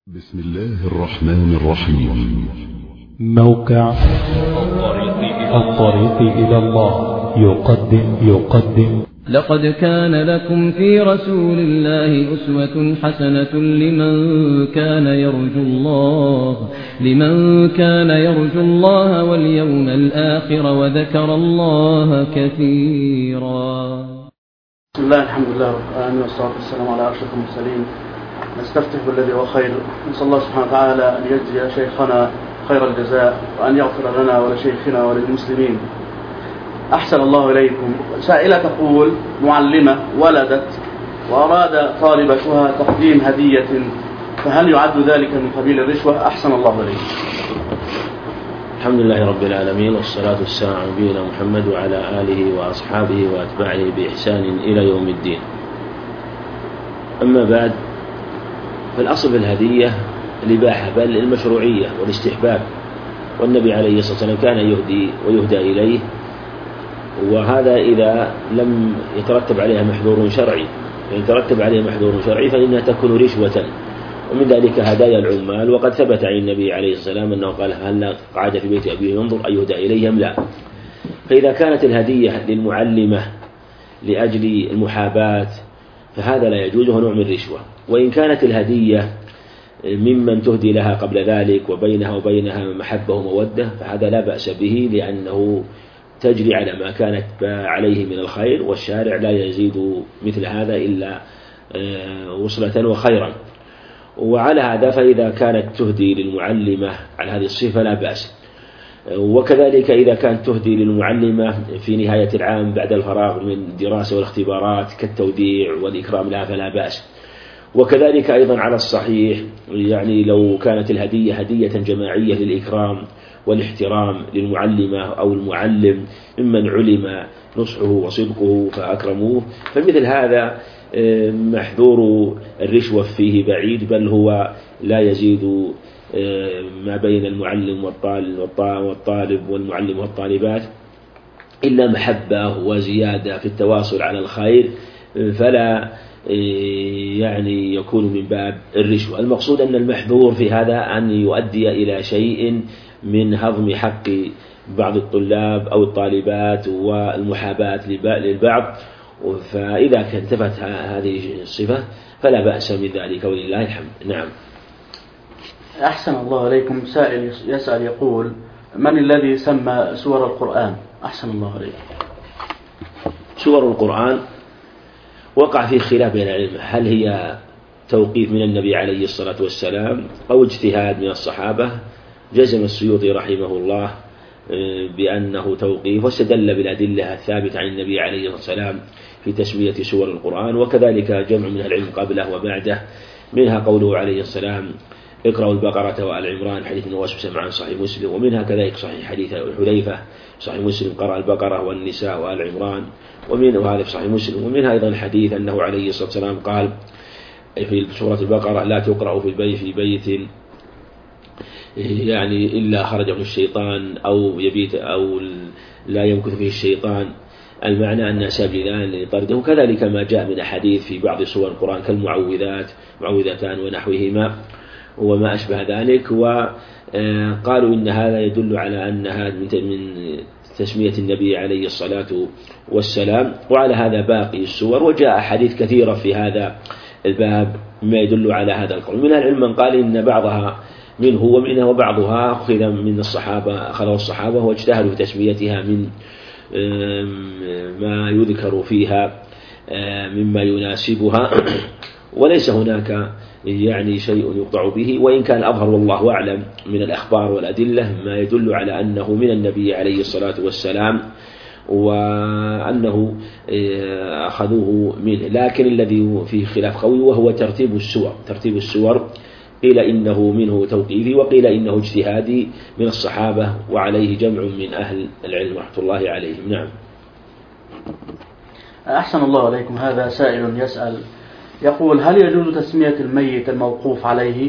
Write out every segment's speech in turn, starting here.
بسم الله الرحمن الرحيم. موقع الطريق إلى الله يقدم لقد كان لكم في رسول الله أسوة حسنة لمن كان يرجو الله واليوم الآخر وذكر الله كثيرا. بسم الله الحمد لله رب العالمين والصلاة والسلام على أشرف المرسلين. نستفتح بالذي هو خير، نسأل الله سبحانه وتعالى أن يجزي شيخنا خير الجزاء وأن يغفر لنا ولشيخنا وللمسلمين. أحسن الله إليكم. سائلة تقول: معلمة ولدت وأراد طالبتها تقديم هدية، فهل يعد ذلك من قبيل الرشوة؟ أحسن الله إليكم. الحمد لله رب العالمين، والصلاة والسلام على نبينا محمد وعلى آله وأصحابه وأتباعه بإحسان إلى يوم الدين. أما بعد، فالأصل في الهدية الإباحة، بل المشروعية والاستحباب، والنبي عليه الصلاة والسلام كان يهدي ويهدى إليه، وهذا إذا لم يترتب عليها محظور شرعي. فإن ترتب عليها محظور شرعي فإنها تكون رشوة، ومن ذلك هدايا العمال. وقد ثبت عن النبي عليه الصلاة والسلام أنه قال: هل قعد في بيت أبيه ينظر أيهدى إليه أم لا؟ فإذا كانت الهدية للمعلمة لأجل المحاباة فهذا لا يجوز، وهو نوع من الرشوة. وإن كانت الهدية ممن تهدي لها قبل ذلك وبينها وبينها محبة ومودة فهذا لا بأس به، لأنه تجري على ما كانت عليه من الخير، والشارع لا يزيد مثل هذا إلا وصلة وخيرا. وعلى هذا فإذا كانت تهدي للمعلمة على هذه الصفة لا بأس. وكذلك إذا كانت تهدي للمعلمة في نهاية العام بعد الفراغ من الدراسة والاختبارات كالتوديع والإكرام لها فلا بأس. وكذلك أيضا على الصحيح، يعني لو كانت الهدية هدية جماعية للإكرام والاحترام للمعلمة أو المعلم ممن علم نصحه وصدقه فأكرموه، فمثل هذا محذور الرشوة فيه بعيد، بل هو لا يزيد ما بين المعلم والطالب والمعلم والطالبات إلا محبة وزيادة في التواصل على الخير، فلا يعني يكون من باب الرشوة. المقصود أن المحذور في هذا أن يؤدي إلى شيء من هضم حق بعض الطلاب أو الطالبات والمحاباة للبعض، فإذا انتفت هذه الصفة فلا بأس من ذلك ولله الحمد. نعم. أحسن الله إليكم. سائل يسأل يقول: من الذي سمى سور القرآن؟ أحسن الله إليكم. سور القرآن وقع فيه خلاف بين العلم، هل هي توقيف من النبي عليه الصلاة والسلام أو اجتهاد من الصحابة؟ جزم السيوطي رحمه الله بأنه توقيف، واستدل بالأدلة الثابتة عن النبي عليه الصلاة والسلام في تسمية سور القرآن. وكذلك جمع من العلم قبله وبعده، منها قوله عليه السلام: اقرأوا البقرة وآل عمران، حديث نواس بن سمعان صحيح مسلم. ومنها كذلك صحيح حديث حذيفة صحيح مسلم: قرأ البقرة والنساء وآل عمران، وهذا في صحيح مسلم. ومنها أيضا حديث أنه عليه الصلاة والسلام قال في سورة البقرة: لا تقرأ في بيت يعني إلا خرج منه الشيطان أو يبيت أو لا يمكث فيه الشيطان، المعنى أن سبيلان لطرده. كذلك ما جاء من أحاديث في بعض سور القرآن معوذتان ونحوهما وما أشبه ذلك. وقالوا إن هذا يدل على أنها من تسمية النبي عليه الصلاة والسلام. وعلى هذا باقي السور، وجاء أحاديث كثيرة في هذا الباب ما يدل على هذا القول. من العلم من قال إن بعضها منه وبعضها أخذ من الصحابة، أخذه الصحابة واجتهدوا في تسميتها من ما يذكر فيها مما يناسبها، وليس هناك يعني شيء يقطع به. وإن كان أظهر والله أعلم من الأخبار والأدلة ما يدل على أنه من النبي عليه الصلاة والسلام وأنه أخذوه منه. لكن الذي فيه خلاف قوي وهو ترتيب السور، قيل إنه منه توقيفي وقيل إنه اجتهادي من الصحابة، وعليه جمع من أهل العلم رحمة الله عليهم. نعم. أحسن الله عليكم. هذا سائل يسأل يقول: هل يجوز تسمية الميت الموقوف عليه؟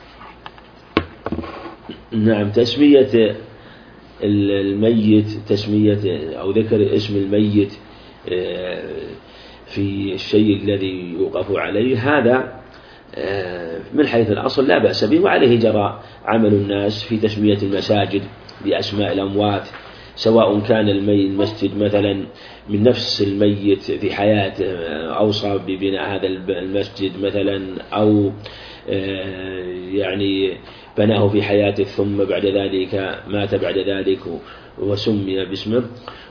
نعم، تسمية الميت، تسمية أو ذكر اسم الميت في الشيء الذي يوقف عليه، هذا من حيث الأصل لا بأس به، وعليه جرى عمل الناس في تسمية المساجد بأسماء الأموات، سواء كان المسجد مثلا من نفس الميت في حياته أوصى ببناء هذا المسجد مثلا، أو يعني بناه في حياته ثم بعد ذلك مات بعد ذلك وسمي باسمه،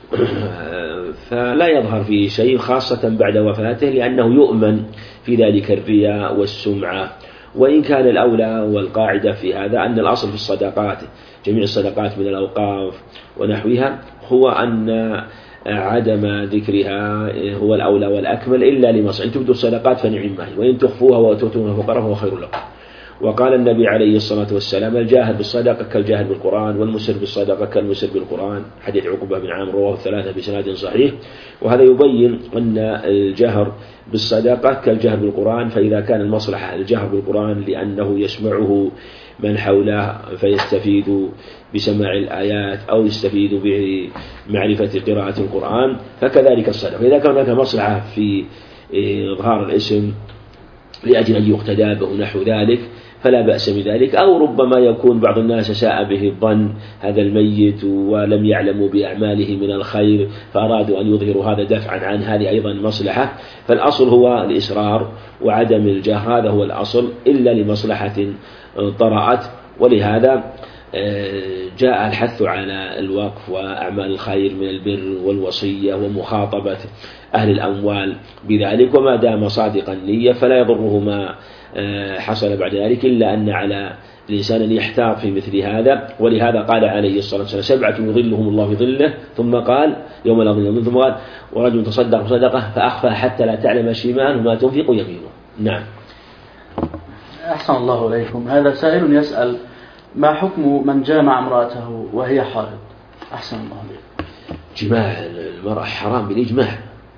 فلا يظهر فيه شيء خاصة بعد وفاته، لأنه يؤمن في ذلك الرياء والسمعة. وإن كان الأولى والقاعدة في هذا أن الأصل في الصدقات، جميع الصدقات من الأوقاف ونحوها، هو أن عدم ذكرها هو الأولى والأكمل إلا لمصلحة. إن تبدوا الصدقات فنعمة، وإن تخفوها وتؤتوها الفقراء فهو خير لكم. وقال النبي عليه الصلاة والسلام: الجاهد بالصدقة كالجاهد بالقرآن، والمسر بالصدقة كالمسر بالقرآن. حديث عقبة بن عامر رواه الثلاثة بسناد صحيح. وهذا يبين أن الجهر بالصدقة كالجهر بالقرآن، فإذا كان المصلحة الجهر بالقرآن لأنه يسمعه من حوله فيستفيد بسماع الآيات أو يستفيد بمعرفة قراءة القرآن، فكذلك الصدقة. إذا كان هناك مصلحة في إظهار الاسم لأجل أن يقتدى به نحو ذلك فلا بأس بذلك. أو ربما يكون بعض الناس ساء به الظن هذا الميت ولم يعلموا بأعماله من الخير فأرادوا أن يظهروا هذا دفعا عن هذه أيضا مصلحة، فالأصل هو الإصرار وعدم الجهر، هذا هو الأصل إلا لمصلحة طرأت. ولهذا جاء الحث على الوقف وأعمال الخير من البر والوصية ومخاطبة أهل الأموال بذلك، وما دام صادقا النية فلا يضره ما حصل بعد ذلك، إلا أن على الإنسان أن يحتاط في مثل هذا. ولهذا قال عليه الصلاة والسلام: 7 يظلهم الله في ظله، ثم قال: يوم لا ظل إلا ظله، ثم قال: ورجل تصدق بصدقة فأخفى حتى لا تعلم شماله ما تنفق يمينه. نعم. أحسن الله إليكم. هذا سائل يسأل: ما حكم من جامع امرأته وهي حائض؟ أحسن الله إليكم. جماع المرأة حرام بالإجماع،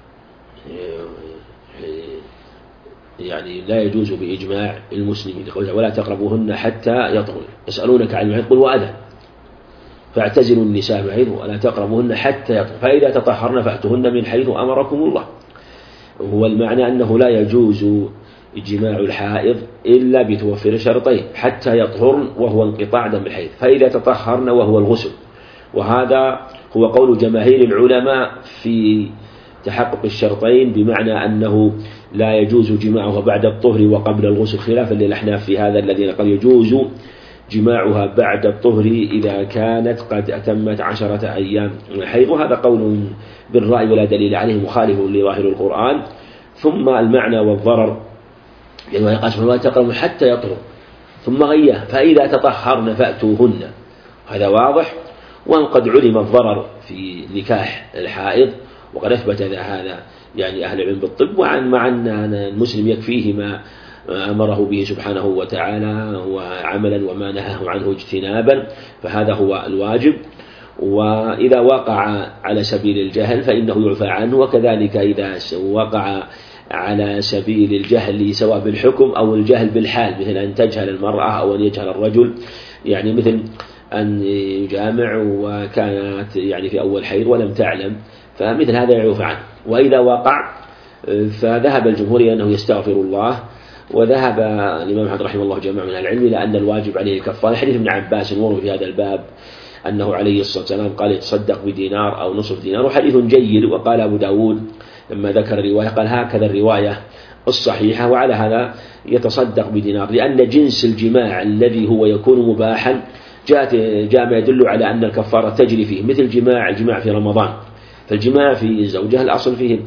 يعني لا يجوز بإجماع المسلمين، ولا تقربوهن حتى يطهرن. يسألونك عن المحيض قل وأذى فاعتزلوا النساء المحيض ولا تقربوهن حتى يطهرن فإذا تطهرن فأتوهن من حيث أمركم الله. هو المعنى أنه لا يجوز جماع الحائض إلا بتوفر شرطين: حتى يطهرن وهو انقطاع دم الحيض، فإذا تطهرن وهو الغسل. وهذا هو قول جماهير العلماء في تحقق الشرطين، بمعنى أنه لا يجوز جماعها بعد الطهر وقبل الغسل، خلافا للأحناف في هذا الذين قال يجوز جماعها بعد الطهر إذا كانت قد أتمت 10 أيام من الحيض. وهذا قول بالرأي ولا دليل عليه مخالف لظاهر القرآن. ثم المعنى والضرر، يعني قاسم ولا تقربوا حتى يطهر، ثم غيّه فإذا تطهرن فأتوهن، هذا واضح. وقد علم الضرر في نكاح الحائض، وقد أثبت هذا يعني أهل العلم بالطب، مع أن المسلم يكفيه ما أمره به سبحانه وتعالى وعملا وما نهاه عنه اجتنابا، فهذا هو الواجب. وإذا وقع على سبيل الجهل فإنه يعفى عنه، وكذلك إذا وقع على سبيل الجهل سواء بالحكم أو الجهل بالحال، مثل أن تجهل المرأة أو أن يجهل الرجل، يعني مثل أن يجامع وكانت يعني في أول حيض ولم تعلم، فمثل هذا يعفى عنه. وإذا وقع فذهب الجمهور إلى أنه يستغفر الله، وذهب الإمام أحمد رحمه الله جماعة من العلم إلى أن الواجب عليه الكفارة. حديث ابن عباس ورد في هذا الباب أنه عليه الصلاة والسلام قال: يتصدق بدينار أو نصف دينار، وحديث جيد. وقال أبو داود لما ذكر الرواية قال: هكذا الرواية الصحيحة. وعلى هذا يتصدق بدينار، لأن جنس الجماع الذي هو يكون مباحا جاء ما يدل على أن الكفارة تجري فيه، مثل الجماع في رمضان، فالجماع في زوجها الأصل فيه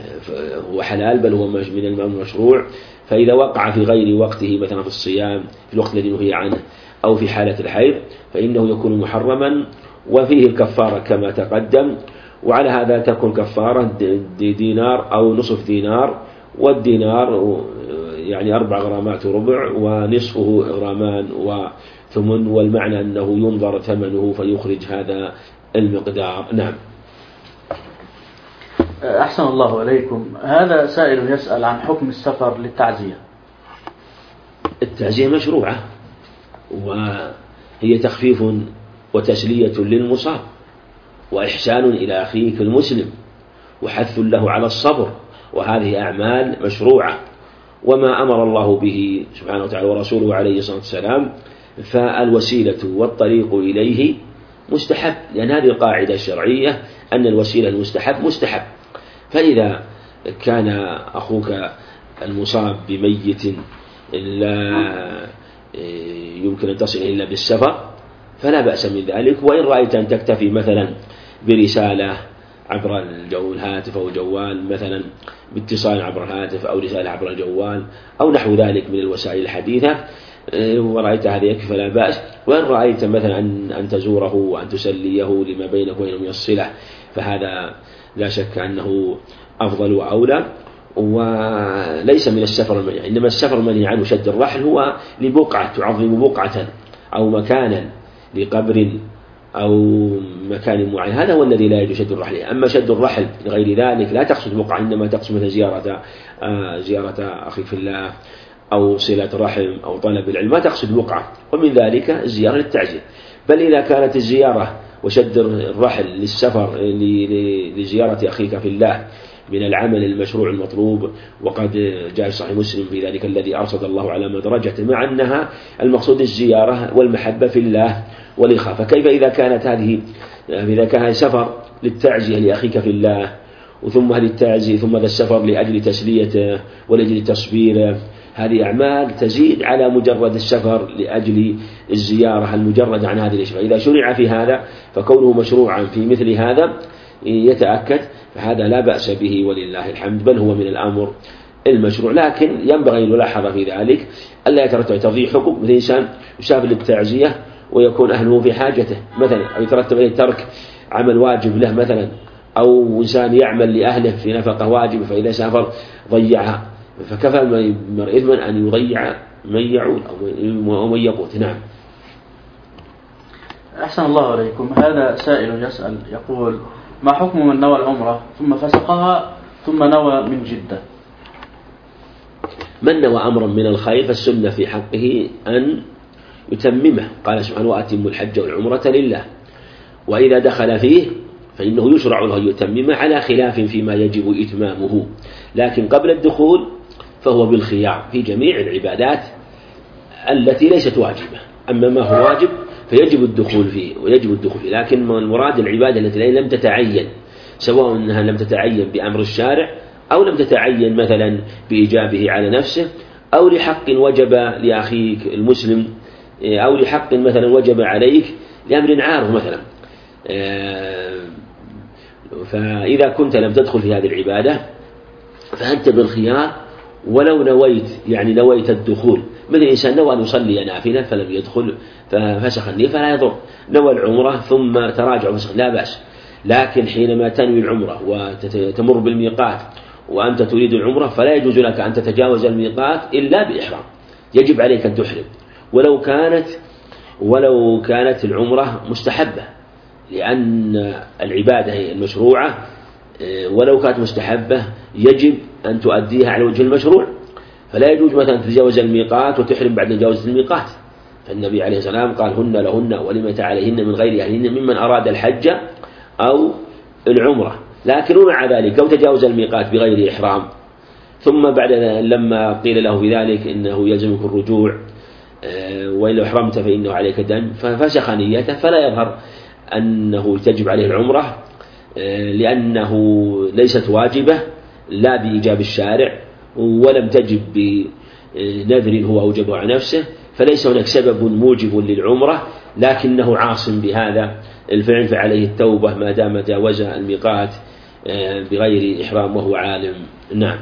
هو حلال، بل هو من المشروع. فإذا وقع في غير وقته، مثلا في الصيام في الوقت الذي نهي عنه أو في حالة الحيض، فإنه يكون محرما وفيه الكفارة كما تقدم. وعلى هذا تكون كفارة دينار أو نصف دينار، والدينار يعني 4 غرامات وربع، ونصفه غرامان وثمن، والمعنى أنه ينظر ثمنه فيخرج هذا المقدار. نعم. أحسن الله إليكم. هذا سائل يسأل عن حكم السفر للتعزية. التعزية مشروعة، وهي تخفيف وتسلية للمصاب، وإحسان إلى أخيك المسلم، وحث له على الصبر، وهذه أعمال مشروعة. وما أمر الله به سبحانه وتعالى ورسوله عليه الصلاة والسلام فالوسيلة والطريق إليه مستحب، لأن هذه القاعدة الشرعية أن الوسيلة المستحب مستحب. فإذا كان أخوك المصاب بميت لا يمكن أن تصل إلا بالسفر فلا بأس من ذلك، وإن رأيت أن تكتفي مثلا برسالة عبر الهاتف أو الجوال، مثلا باتصال عبر الهاتف أو رسالة عبر الجوال أو نحو ذلك من الوسائل الحديثة، ورأيت هذا يكفي فلا بأس. وإن رأيت مثلا أن تزوره وأن تسليه لما بينك وبينه من الصلة فهذا لا شك أنه أفضل وأولى، وليس من السفر المنهي. إنما السفر المنهي عنه شد الرحل هو لبقعة تعظم بقعة أو مكانا لقبر أو مكان معين، هذا هو الذي لا يجوز شد الرحل. أما شد الرحل لغير ذلك لا تقصد بقعة، إنما تقصد مثل زيارة أخيك في الله أو صلة رحم أو طلب العلم، ما تقصد بقعة. ومن ذلك الزيارة للتعزية. بل إذا كانت الزيارة وشد الرحل للسفر لزيارة أخيك في الله من العمل المشروع المطلوب، وقد جاء صحيح مسلم في ذلك الذي أرصد الله على مدرجته، مع أنها المقصود الزيارة والمحبة في الله والإخاء. فكيف إذا كان سفر للتعزية لأخيك في الله، وثم هذه التعزية ثم هذا السفر لأجل تسليته ولأجل تصبيره، هذه أعمال تزيد على مجرد السفر لأجل الزيارة المجردة عن هذه الأشياء. إذا شرع في هذا فكونه مشروعا في مثل هذا يتأكد، فهذا لا بأس به ولله الحمد، بل هو من الأمر المشروع. لكن ينبغي الملاحظة في ذلك ألا يترتب تضييع حقوق، مثل إنسان يسافر للتعزية ويكون أهله في حاجته مثلا، أو يترتب عليه ترك عمل واجب له مثلا، أو إنسان يعمل لأهله في نفقة واجب فإذا سافر ضيعها، فكفى المرء إثما أن يضيع من يعود أو من يقوت. نعم. أحسن الله عليكم. هذا سائل يسأل يقول: ما حكم من نوى العمرة ثم فسقها ثم نوى من جدة؟ من نوى أمرا من الخير فالسنة في حقه أن يتممه. قال سبحانه: وأتم الحج والعمرة لله. وإذا دخل فيه فإنه يشرع له أن يتممه على خلاف فيما يجب إتمامه، لكن قبل الدخول فهو بالخيار في جميع العبادات التي ليست واجبة. أما ما هو واجب فيجب الدخول فيه لكن المراد العبادة التي لم تتعين، سواء أنها لم تتعين بأمر الشارع أو لم تتعين مثلا بإيجابه على نفسه، أو لحق وجب لأخيك المسلم، أو لحق مثلا وجب عليك لأمر عارض مثلا. فإذا كنت لم تدخل في هذه العبادة فأنت بالخيار، ولو نويت الدخول، مثل إنسان نوى أن يصلي نافلة فلم يدخل ففسخ النية فلا يضر، نوى العمرة ثم تراجع وفسخ لا بأس. لكن حينما تنوي العمرة وتمر بالميقات وأنت تريد العمرة فلا يجوز لك أن تتجاوز الميقات إلا بإحرام، يجب عليك أن تحرم، ولو كانت العمرة مستحبة، لأن العبادة المشروعة ولو كانت مستحبة يجب أن تؤديها على وجه المشروع، فلا يجوز مثلا تتجاوز الميقات وتحرم بعد مجاوزة الميقات. فالنبي عليه الصلاة والسلام قال: هن لهن ولمن عليهن من غير أهلهن ممن أراد الحج أو العمرة. لكن ومع ذلك لو تجاوز الميقات بغير إحرام، ثم بعد لما قيل له في ذلك إنه يلزمك الرجوع وإن لو أحرمت فإنه عليك دم، ففسخ نيته، فلا يظهر أنه تجب عليه العمرة، لأنه ليست واجبة لا بإيجاب الشارع، ولم تجب بنذر هو أوجبه على نفسه، فليس هناك سبب موجب للعمرة، لكنه عاصم بهذا الفعل فعليه التوبة ما دام جاوز الميقات بغير إحرام وهو عالم. نعم.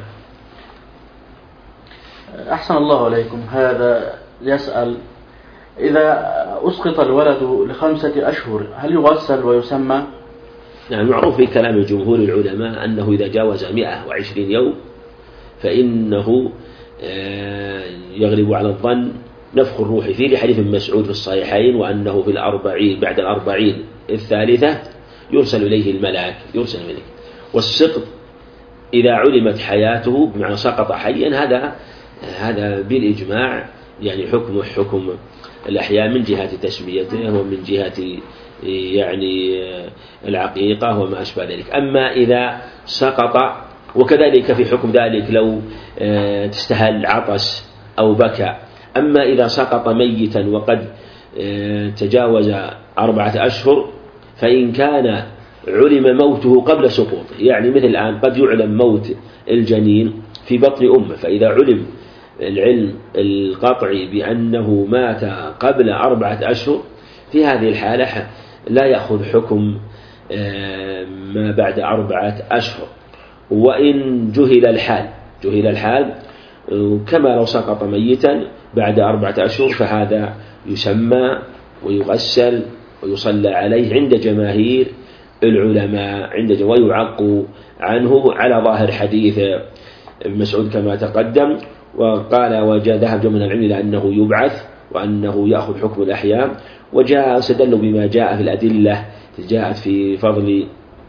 أحسن الله عليكم. هذا يسأل: إذا أسقط الولد ل5 أشهر هل يغسل ويسمى؟ نعم. معروف في كلام جمهور العلماء أنه إذا جاوز 120 يوم فإنه يغلب على الظن نفخ الروح فيه، لحديث مسعود في الصحيحين، وأنه في 40 بعد 40 الثالثة يرسل إليه الملاك. والسقط إذا علمت حياته بمعنى سقط حيا هذا بالإجماع يعني حكمه حكم الأحياء من جهة تسميته ومن جهة يعني العقيقة وما أشبه ذلك. أما إذا سقط وكذلك في حكم ذلك لو تستهل عطس أو بكى. أما إذا سقط ميتا وقد تجاوز 4 أشهر فإن كان علم موته قبل سقوطه، يعني مثل الآن قد يعلم موت الجنين في بطن أمه، فإذا علم العلم القطعي بأنه مات قبل 4 أشهر في هذه الحالة لا يأخذ حكم ما بعد 4 أشهر. وإن جهل الحال كما لو سقط ميتا بعد 4 أشهر فهذا يسمى ويغسل ويصلى عليه عند جماهير العلماء ويعق عنه على ظاهر حديث ابن مسعود كما تقدم. وقال وذهب جمع من العلم إلى أنه يبعث وأنه يأخذ حكم الأحياء، وجاء استدلوا بما جاء في الأدلة جاءت في فضل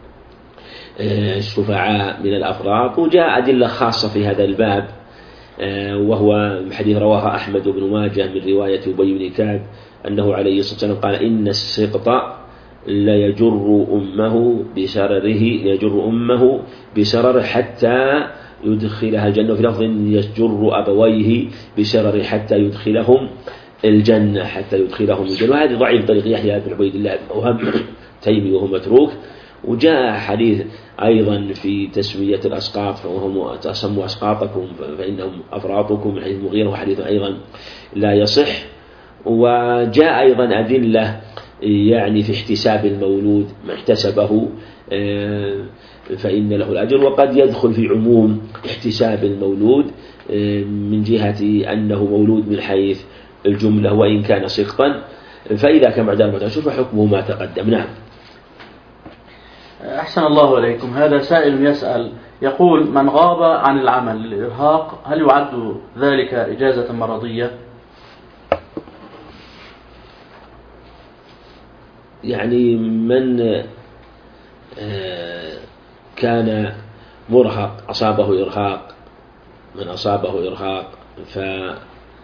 الشفعاء من الأفراط، وجاء أدلة خاصة في هذا الباب، وهو حديث رواه أحمد بن ماجه من رواية أبي بن كعب أنه عليه الصلاة والسلام قال إن السقط لا يجر أمه بسرر حتى يدخلها الجنة، في لفظ يجر أبويه بسرر حتى يدخلهم الجنة وهذه ضعيف طريق يحيى بن عبيد الله وهم تيمي وهو متروك. وجاء حديث أيضا في تسمية الأسقاط وهم تسموا أسقاطكم فإنهم أفراطكم، حديث مغيرة وحديث أيضا لا يصح. وجاء أيضا أدلة يعني في احتساب المولود ما احتسبه فإن له الأجر، وقد يدخل في عموم احتساب المولود من جهة أنه مولود من حيث الجملة وإن كان سقطا، فإذا كان بعد 4 أشهر فحكمه ما تقدم. نعم. أحسن الله إليكم. هذا سائل يسأل يقول من غاب عن العمل للإرهاق هل يعد ذلك إجازة مرضية؟ يعني من كان مرهق أصابه إرهاق فكان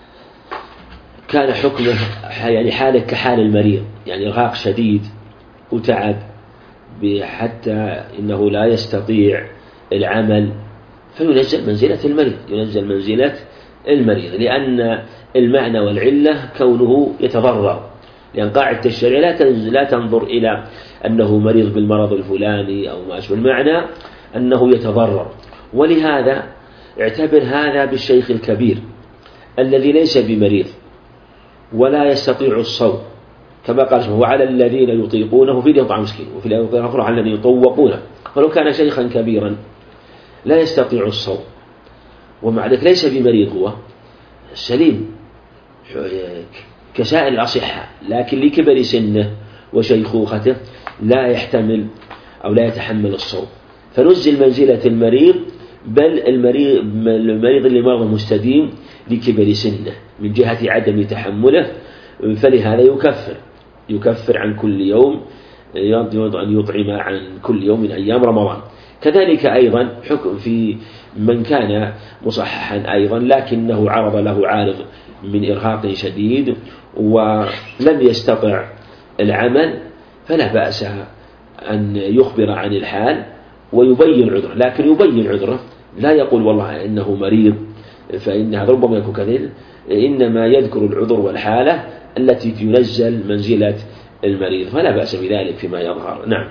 حكمه يعني حاله كحال المريض، يعني إرهاق شديد وتعب حتى إنه لا يستطيع العمل فينزل منزلة المريض، لأن المعنى والعلة كونه يتضرر، لأن قاعدة الشريعة لا تنظر إلى أنه مريض بالمرض الفلاني أو ما أشبه، المعنى أنه يتضرر. ولهذا اعتبر هذا بالشيخ الكبير الذي ليس بمريض ولا يستطيع الصوم، كما قال وعلى الذين يطيقونه فدية طعام مسكين، وفي الآية الأخرى على الذين يطوقونه. فلو كان شيخا كبيرا لا يستطيع الصوم ومع ذلك ليس بمريض، هو سليم كسائر الأصحاء، لكن لكبر سنه وشيخوخته لا يحتمل أو لا يتحمل الصوم، فنزل منزلة المريض، بل المريض اللي مرض مستديم لكبر سنه من جهة عدم تحمله، فلهذا يكفر عن كل يوم، أن يطعم عن كل يوم من أيام رمضان. كذلك أيضا حكم في من كان مصححا أيضا لكنه عرض له عارض من إرهاق شديد ولم يستطع العمل، فلا بأس أن يخبر عن الحال ويبين عذره، لكن يبين عذره، لا يقول والله إنه مريض فإن هذا ربما يكون كذلك، إنما يذكر العذر والحالة التي تنزل منزلة المريض، فلا بأس بذلك فيما يظهر. نعم.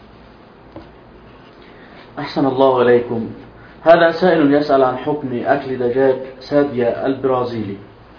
أحسن الله إليكم. هذا سائل يسأل عن حكم أكل دجاج سادية البرازيلي.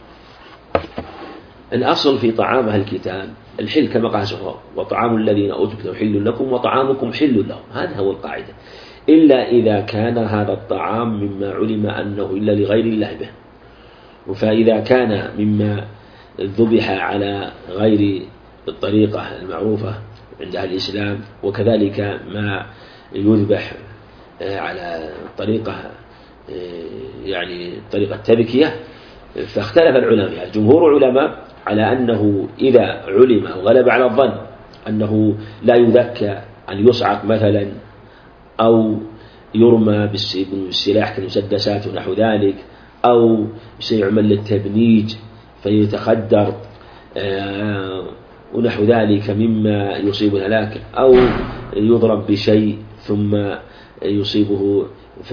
الأصل في طعام أهل الكتاب الحل كما قال سبحانه وطعام الذين أوتوا الكتاب حل لكم وطعامكم حل لهم، هذا هو القاعدة، إلا إذا كان هذا الطعام مما علم أنه إلا لغير الله به، فإذا كان مما ذبح على غير الطريقة المعروفة عند أهل الإسلام، وكذلك ما يذبح على طريقة يعني طريقة تذكية، فاختلف العلماء. جمهور العلماء على أنه إذا علم وغلب على الظن أنه لا يذكى، أن يصعق مثلا أو يرمى بالسلاح كالمسدسات ونحو ذلك، أو سيعمل للتبنيج فيتخدر ونحو ذلك مما يصيب الهلاك، أو يضرب بشيء ثم يصيبه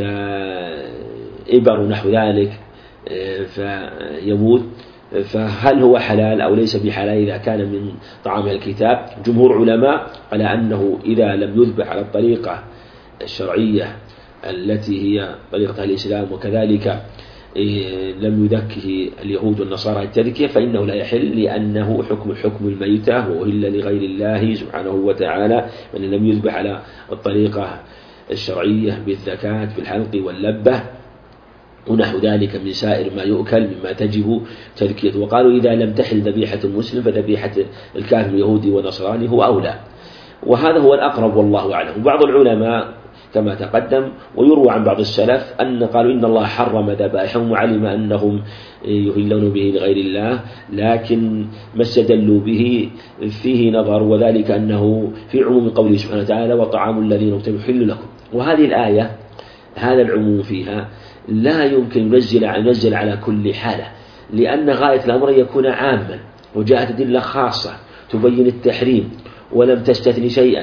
فإبر نحو ذلك فيموت، فهل هو حلال أو ليس بحلال إذا كان من طعام الكتاب؟ جمهور علماء على أنه إذا لم يذبح على الطريقة الشرعية التي هي طريقة الإسلام، وكذلك لم يذكه اليهود والنصارى التذكية، فإنه لا يحل، لأنه حكم الميتة، وأهل لغير الله سبحانه وتعالى من لم يذبح على الطريقة الشرعية بالذكاة في الحلق واللبة ونحو ذلك من سائر ما يؤكل مما تجب تذكيته. وقالوا إذا لم تحل ذبيحة المسلم فذبيحة الكافر اليهودي والنصراني هو أولى، وهذا هو الأقرب والله أعلم. وبعض العلماء كما تقدم ويروى عن بعض السلف أن قالوا إن الله حرم ذبائحهم وعلم أنهم يهلون به لغير الله، لكن ما استدلوا به فيه نظر، وذلك أنه في عموم قوله سبحانه وتعالى وطعام الذين أوتوا يحل لكم. وهذه الآية هذا العموم فيها لا يمكن ينزل على كل حالة، لأن غاية الأمر يكون عاما، وجاءت أدلة خاصة تبين التحريم ولم تستثني شيئا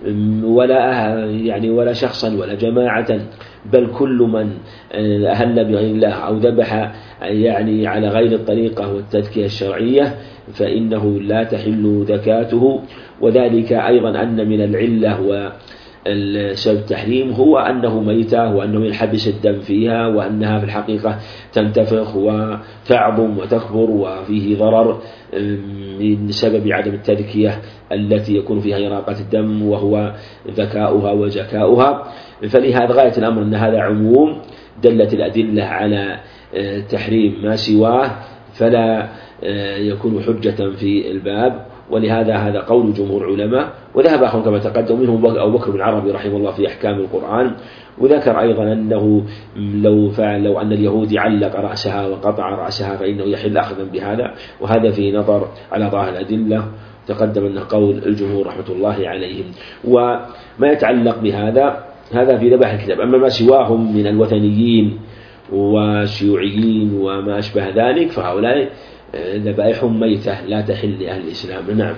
ولا شخصا ولا جماعة، بل كل من أهل بغير الله أو ذبح على غير الطريقة والتذكية الشرعية فإنه لا تحل زكاته. وذلك أيضا أن من العلة والسبب التحريم هو أنه ميتة، وأنه ينحبس الدم فيها، وأنها في الحقيقة تنتفخ وتعظم وتكبر وفيه ضرر من سبب عدم التذكية التي يكون فيها إراقة الدم وهو ذكاؤها وزكاؤها. فلهذا غاية الأمر أن هذا عموم دلت الأدلة على تحريم ما سواه، فلا يكون حجة في الباب. ولهذا هذا قول جمهور علماء، وذهب آخر كما تقدم منهم أبو بكر بن عربي رحمه الله في أحكام القرآن، وذكر أيضا أنه لو أن اليهود علق رأسها وقطع رأسها فإنه يحل أخذا بهذا، وهذا في نظر على ظاهر الأدلة. تقدم أنه قول الجمهور رحمة الله عليهم. وما يتعلق بهذا هذا في ذبح الكتاب. أما ما سواهم من الوثنيين والشيوعيين وما أشبه ذلك فهؤلاء ذبائحهم ميتة لا تحل لأهل الإسلام. نعم.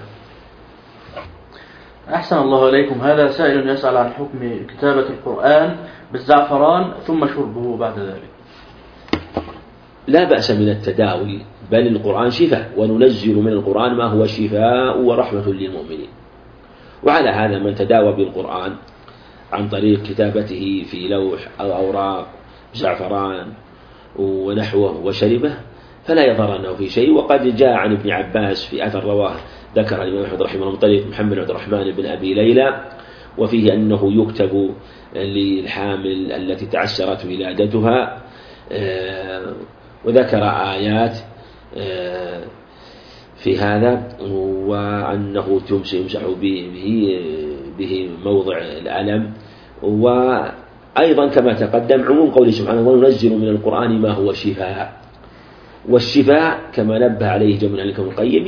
أحسن الله إليكم. هذا سائل يسأل عن حكم كتابة القرآن بالزعفران ثم شربه بعد ذلك. لا بأس من التداوي، بل القرآن شفاء، وننزل من القرآن ما هو شفاء ورحمة للمؤمنين. وعلى هذا من تداوى بالقرآن عن طريق كتابته في لوح أو أوراق زعفران ونحوه وشربه فلا يضر أنه في شيء. وقد جاء عن ابن عباس في أثر رواه ذكر الإمام أحمد رحمه الله من طريق محمد عبد الرحمن بن أبي ليلى، وفيه أنه يكتب للحامل التي تعسرت ولادتها، وذكر آيات في هذا، وأنه يمسح به موضع الألم. وأيضا كما تقدم عموم قوله سبحانه وننزل من القرآن ما هو شفاء. والشفاء كما نبه عليه جمع ابن القيم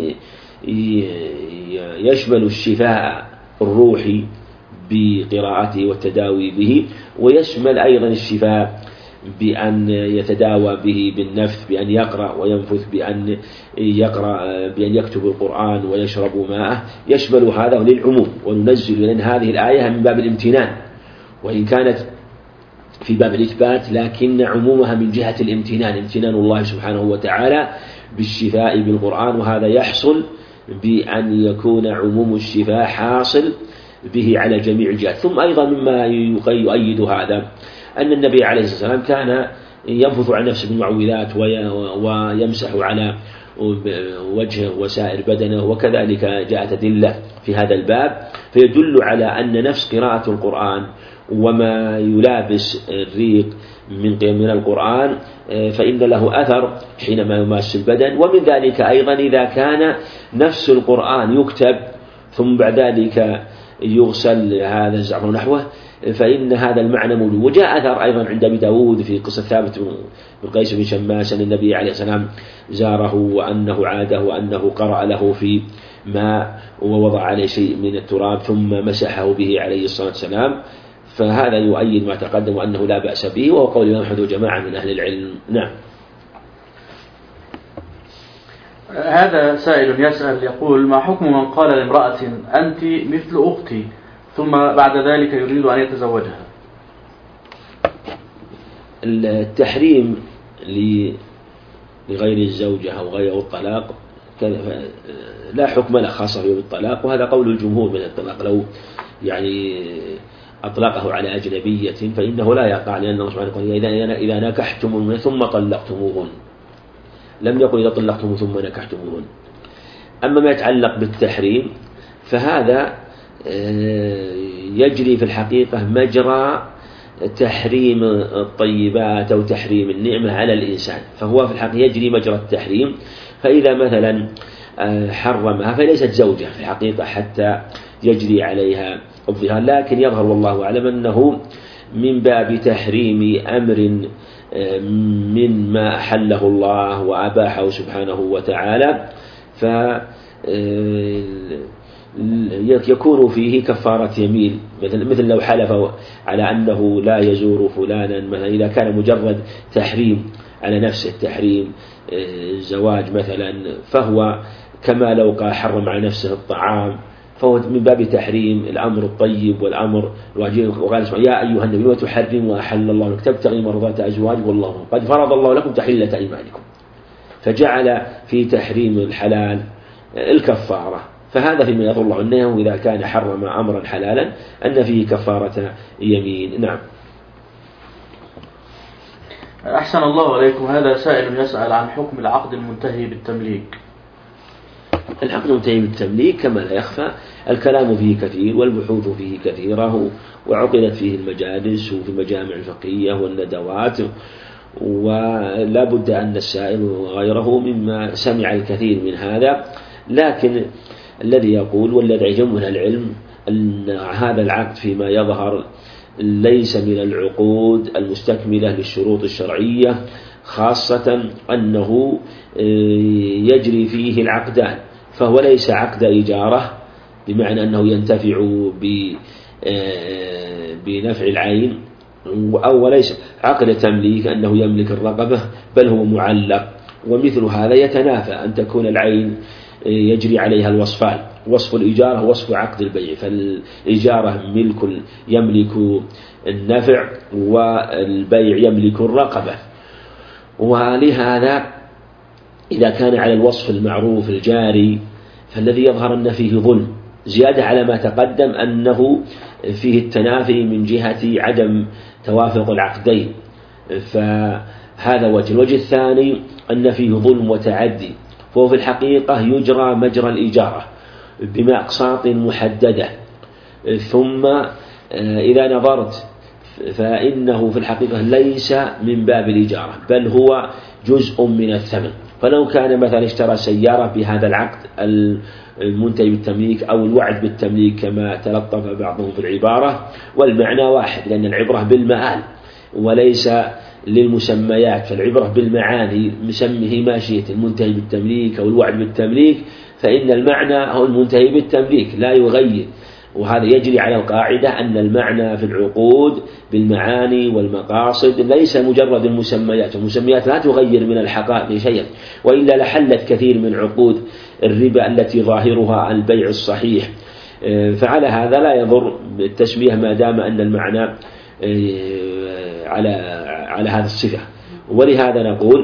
يشمل الشفاء الروحي بقراءته والتداوي به، ويشمل أيضا الشفاء بأن يتداوى به بالنفث، بأن يقرأ وينفث، بأن يكتب القرآن ويشرب ماءه، يشمل هذا للعموم. وننزل لأن هذه الآية من باب الامتنان، وإن كانت في باب الإثبات لكن عمومها من جهة الامتنان، امتنان الله سبحانه وتعالى بالشفاء بالقرآن. وهذا يحصل بأن يكون عموم الشفاء حاصل به على جميع الجهات. ثم أيضا مما يؤيد هذا أن النبي عليه الصلاة والسلام كان ينفث عن نفسه بالمعوذات ويمسح على وجهه وسائر بدنه، وكذلك جاءت أدلة في هذا الباب فيدل على أن نفس قراءة القرآن وما يلابس الريق من القرآن فإن له أثر حينما يماس البدن. ومن ذلك أيضا إذا كان نفس القرآن يكتب ثم بعد ذلك يغسل هذا الزعفران نحوه فإن هذا المعنى موجود. وجاء أثر أيضا عند أبي داود في قصة ثابت بن قيس بن شماس أن النبي عليه الصلاة والسلام زاره وأنه عاده وأنه قرأ له في ماء ووضع عليه شيء من التراب ثم مسحه به عليه الصلاة والسلام، فهذا يؤيد ما تقدم وأنه لا بأس به، وهو قول الإمام أحمد وجماعة من أهل العلم. نعم. هذا سائل يسأل يقول ما حكم من قال لامرأة أنت مثل أختي ثم بعد ذلك يريد أن يتزوجها؟ التحريم لغير الزوجة أو غير الطلاق لا حكم له خاصة بالطلاق، وهذا قول الجمهور من الطلاق. لو يعني أطلقه على أجنبية فإنه لا يقع، لأن الله سبحانه يقول إذا نكحتموهن ثم طلقتموهن، لم يقل إذا طلقتم ثم نكحتموهن. أما ما يتعلق بالتحريم فهذا يجري في الحقيقة مجرى تحريم الطيبات أو تحريم النعمة على الإنسان، فهو في الحقيقة يجري مجرى التحريم. فإذا مثلا حرمها فليست زوجة في الحقيقة حتى يجري عليها الظهار، لكن يظهر والله أعلم أنه من باب تحريم أمر مما أحله الله وأباحه سبحانه وتعالى، يكون فيه كفارة يمين، مثل لو حلف على أنه لا يزور فلانا مثلا، إذا كان مجرد تحريم على نفسه، تحريم الزواج مثلا، فهو كما لو قال حرم على نفسه الطعام، فهو من باب تحريم الأمر الطيب والأمر الواجب. وقال يا أيها النبي وتحرم وأحل الله لك تبتغي مرضات أزواجك والله قد فرض الله لكم تحلة أيمانكم، فجعل في تحريم الحلال الكفارة. فهذا فيما يظهر الله أنه إذا كان حرم أمرا حلالا أن فيه كفارة يمين. نعم. أحسن الله عليكم. هذا سائل يسأل عن حكم العقد المنتهي بالتمليك. العقد المنتهي بالتمليك كما لا يخفى الكلام فيه كثير والبحوث فيه كثيرة، وعقدت فيه المجالس وفي المجامع الفقهية والندوات، ولا بد أن السائل وغيره مما سمع الكثير من هذا. لكن الذي يقول والذي يجمع العلم أن هذا العقد فيما يظهر ليس من العقود المستكملة للشروط الشرعية، خاصة أنه يجري فيه العقدان، فهو ليس عقد إجارة بمعنى أنه ينتفع بنفع العين، أو ليس عقد تمليك أنه يملك الرقبة، بل هو معلق. ومثل هذا يتنافى أن تكون العين يجري عليها الوصفان، وصف الإجارة ووصف عقد البيع، فالإجارة ملك يملك النفع، والبيع يملك الرقبة. ولهذا إذا كان على الوصف المعروف الجاري فالذي يظهر أن فيه ظلم، زيادة على ما تقدم أنه فيه التنافي من جهة عدم توافق العقدين، فهذا وجه. الوجه الثاني أن فيه ظلم وتعدي، فهو في الحقيقة يجرى مجرى الإجارة بمقساط محددة، ثم إذا نظرت فإنه في الحقيقة ليس من باب الإجارة، بل هو جزء من الثمن. فلو كان مثلا اشترى سيارة بهذا العقد المنتهي بالتمليك أو الوعد بالتمليك كما تلطف بعضهم في العبارة، والمعنى واحد، لأن العبرة بالمآل وليس للمسميات، فالعبرة بالمعاني، مسميه ما شئت، المنتهي بالتمليك أو الوعد بالتمليك، فإن المعنى هو المنتهي بالتمليك لا يغير. وهذا يجري على القاعدة أن المعنى في العقود بالمعاني والمقاصد ليس مجرد المسميات، المسميات لا تغير من الحقائق شيئا، وإلا لحلت كثير من عقود الربا التي ظاهرها البيع الصحيح. فعلى هذا لا يضر التسمية ما دام أن المعنى على هذه الصفة. ولهذا نقول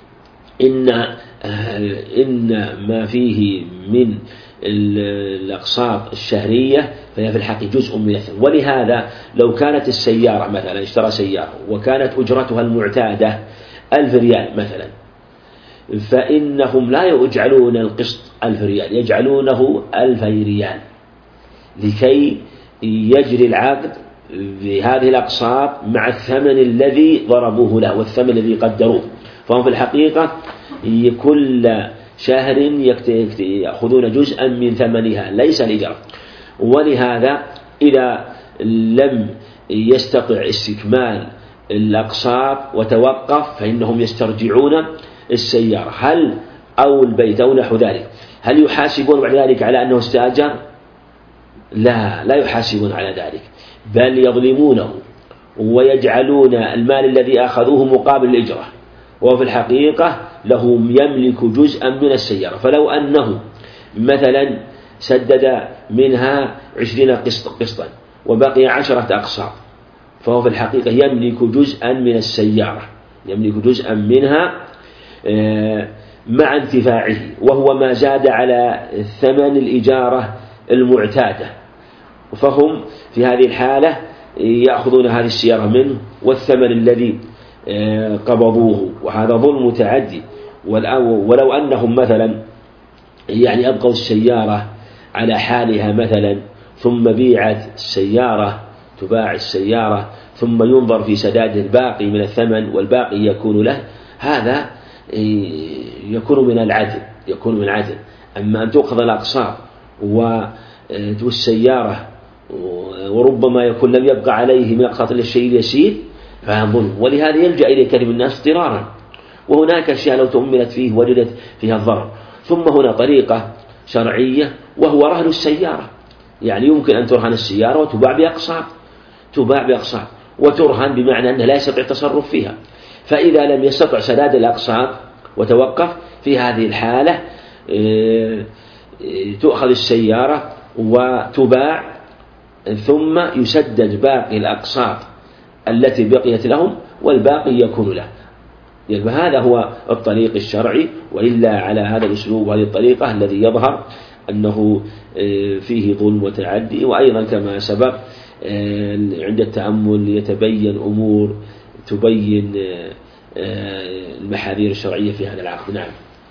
إن ما فيه من الأقساط الشهرية فهي في الحقيقة جزء من الثمن. ولهذا لو كانت السيارة مثلا، اشترى سيارة وكانت أجرتها المعتادة 1000 ريال مثلا، فإنهم لا يجعلون القسط 1000 ريال، يجعلونه 2000 ريال لكي يجري العقد بهذه الأقساط مع الثمن الذي ضربوه له والثمن الذي قدروه. فهم في الحقيقة كل شهر يأخذون جزءا من ثمنها ليس الإجارة. ولهذا إذا لم يستطع استكمال الأقساط وتوقف فإنهم يسترجعون السيارة أو البيت أو نحو ذلك. هل يحاسبون بعد ذلك على أنه استأجر؟ لا يحاسبون على ذلك، بل يظلمونه ويجعلون المال الذي أخذوه مقابل الإجرة، وفي الحقيقة له يملك جزءا من السيارة. فلو أنه مثلا سدد منها 20 قسطا وبقي 10 أقساط، فهو في الحقيقة يملك جزءا من السيارة، يملك جزءا منها مع انتفاعه، وهو ما زاد على ثمن الإجارة المعتادة، فهم في هذه الحالة يأخذون هذه السيارة منه والثمن الذي قبضوه، وهذا ظلم متعدي. ولو أنهم مثلا يعني أبقوا السيارة على حالها مثلا ثم بيعت السيارة، تباع السيارة ثم ينظر في سداد الباقي من الثمن والباقي يكون له، هذا يكون من العدل، يكون من العدل. أما أن تؤخذ الأقساط والسيارة وربما يكون لم يبقى عليه من أقساط الشيء اليسير فهذا ظلم، ولهذا يلجأ إليه كثير من الناس اضطرارا، وهناك أشياء لو تؤملت فيه وجدت فيها الضرر. ثم هنا طريقة شرعية وهو رهن السيارة، يعني يمكن أن ترهن السيارة وتباع بأقساط، تباع بأقساط وترهن بمعنى أنه لا يستطيع التصرف فيها، فإذا لم يستطع سداد الأقساط وتوقف في هذه الحالة تؤخذ السيارة وتباع ثم يسدد باقي الأقساط التي بقيت لهم والباقي يكون له. يعني هذا هو الطريق الشرعي، وإلا على هذا الأسلوب وهذه الطريقة الذي يظهر أنه فيه ظلم وتعدي. وأيضا كما سبق عند التأمل يتبين أمور تبين المحاذير الشرعية في هذا العقد. نعم.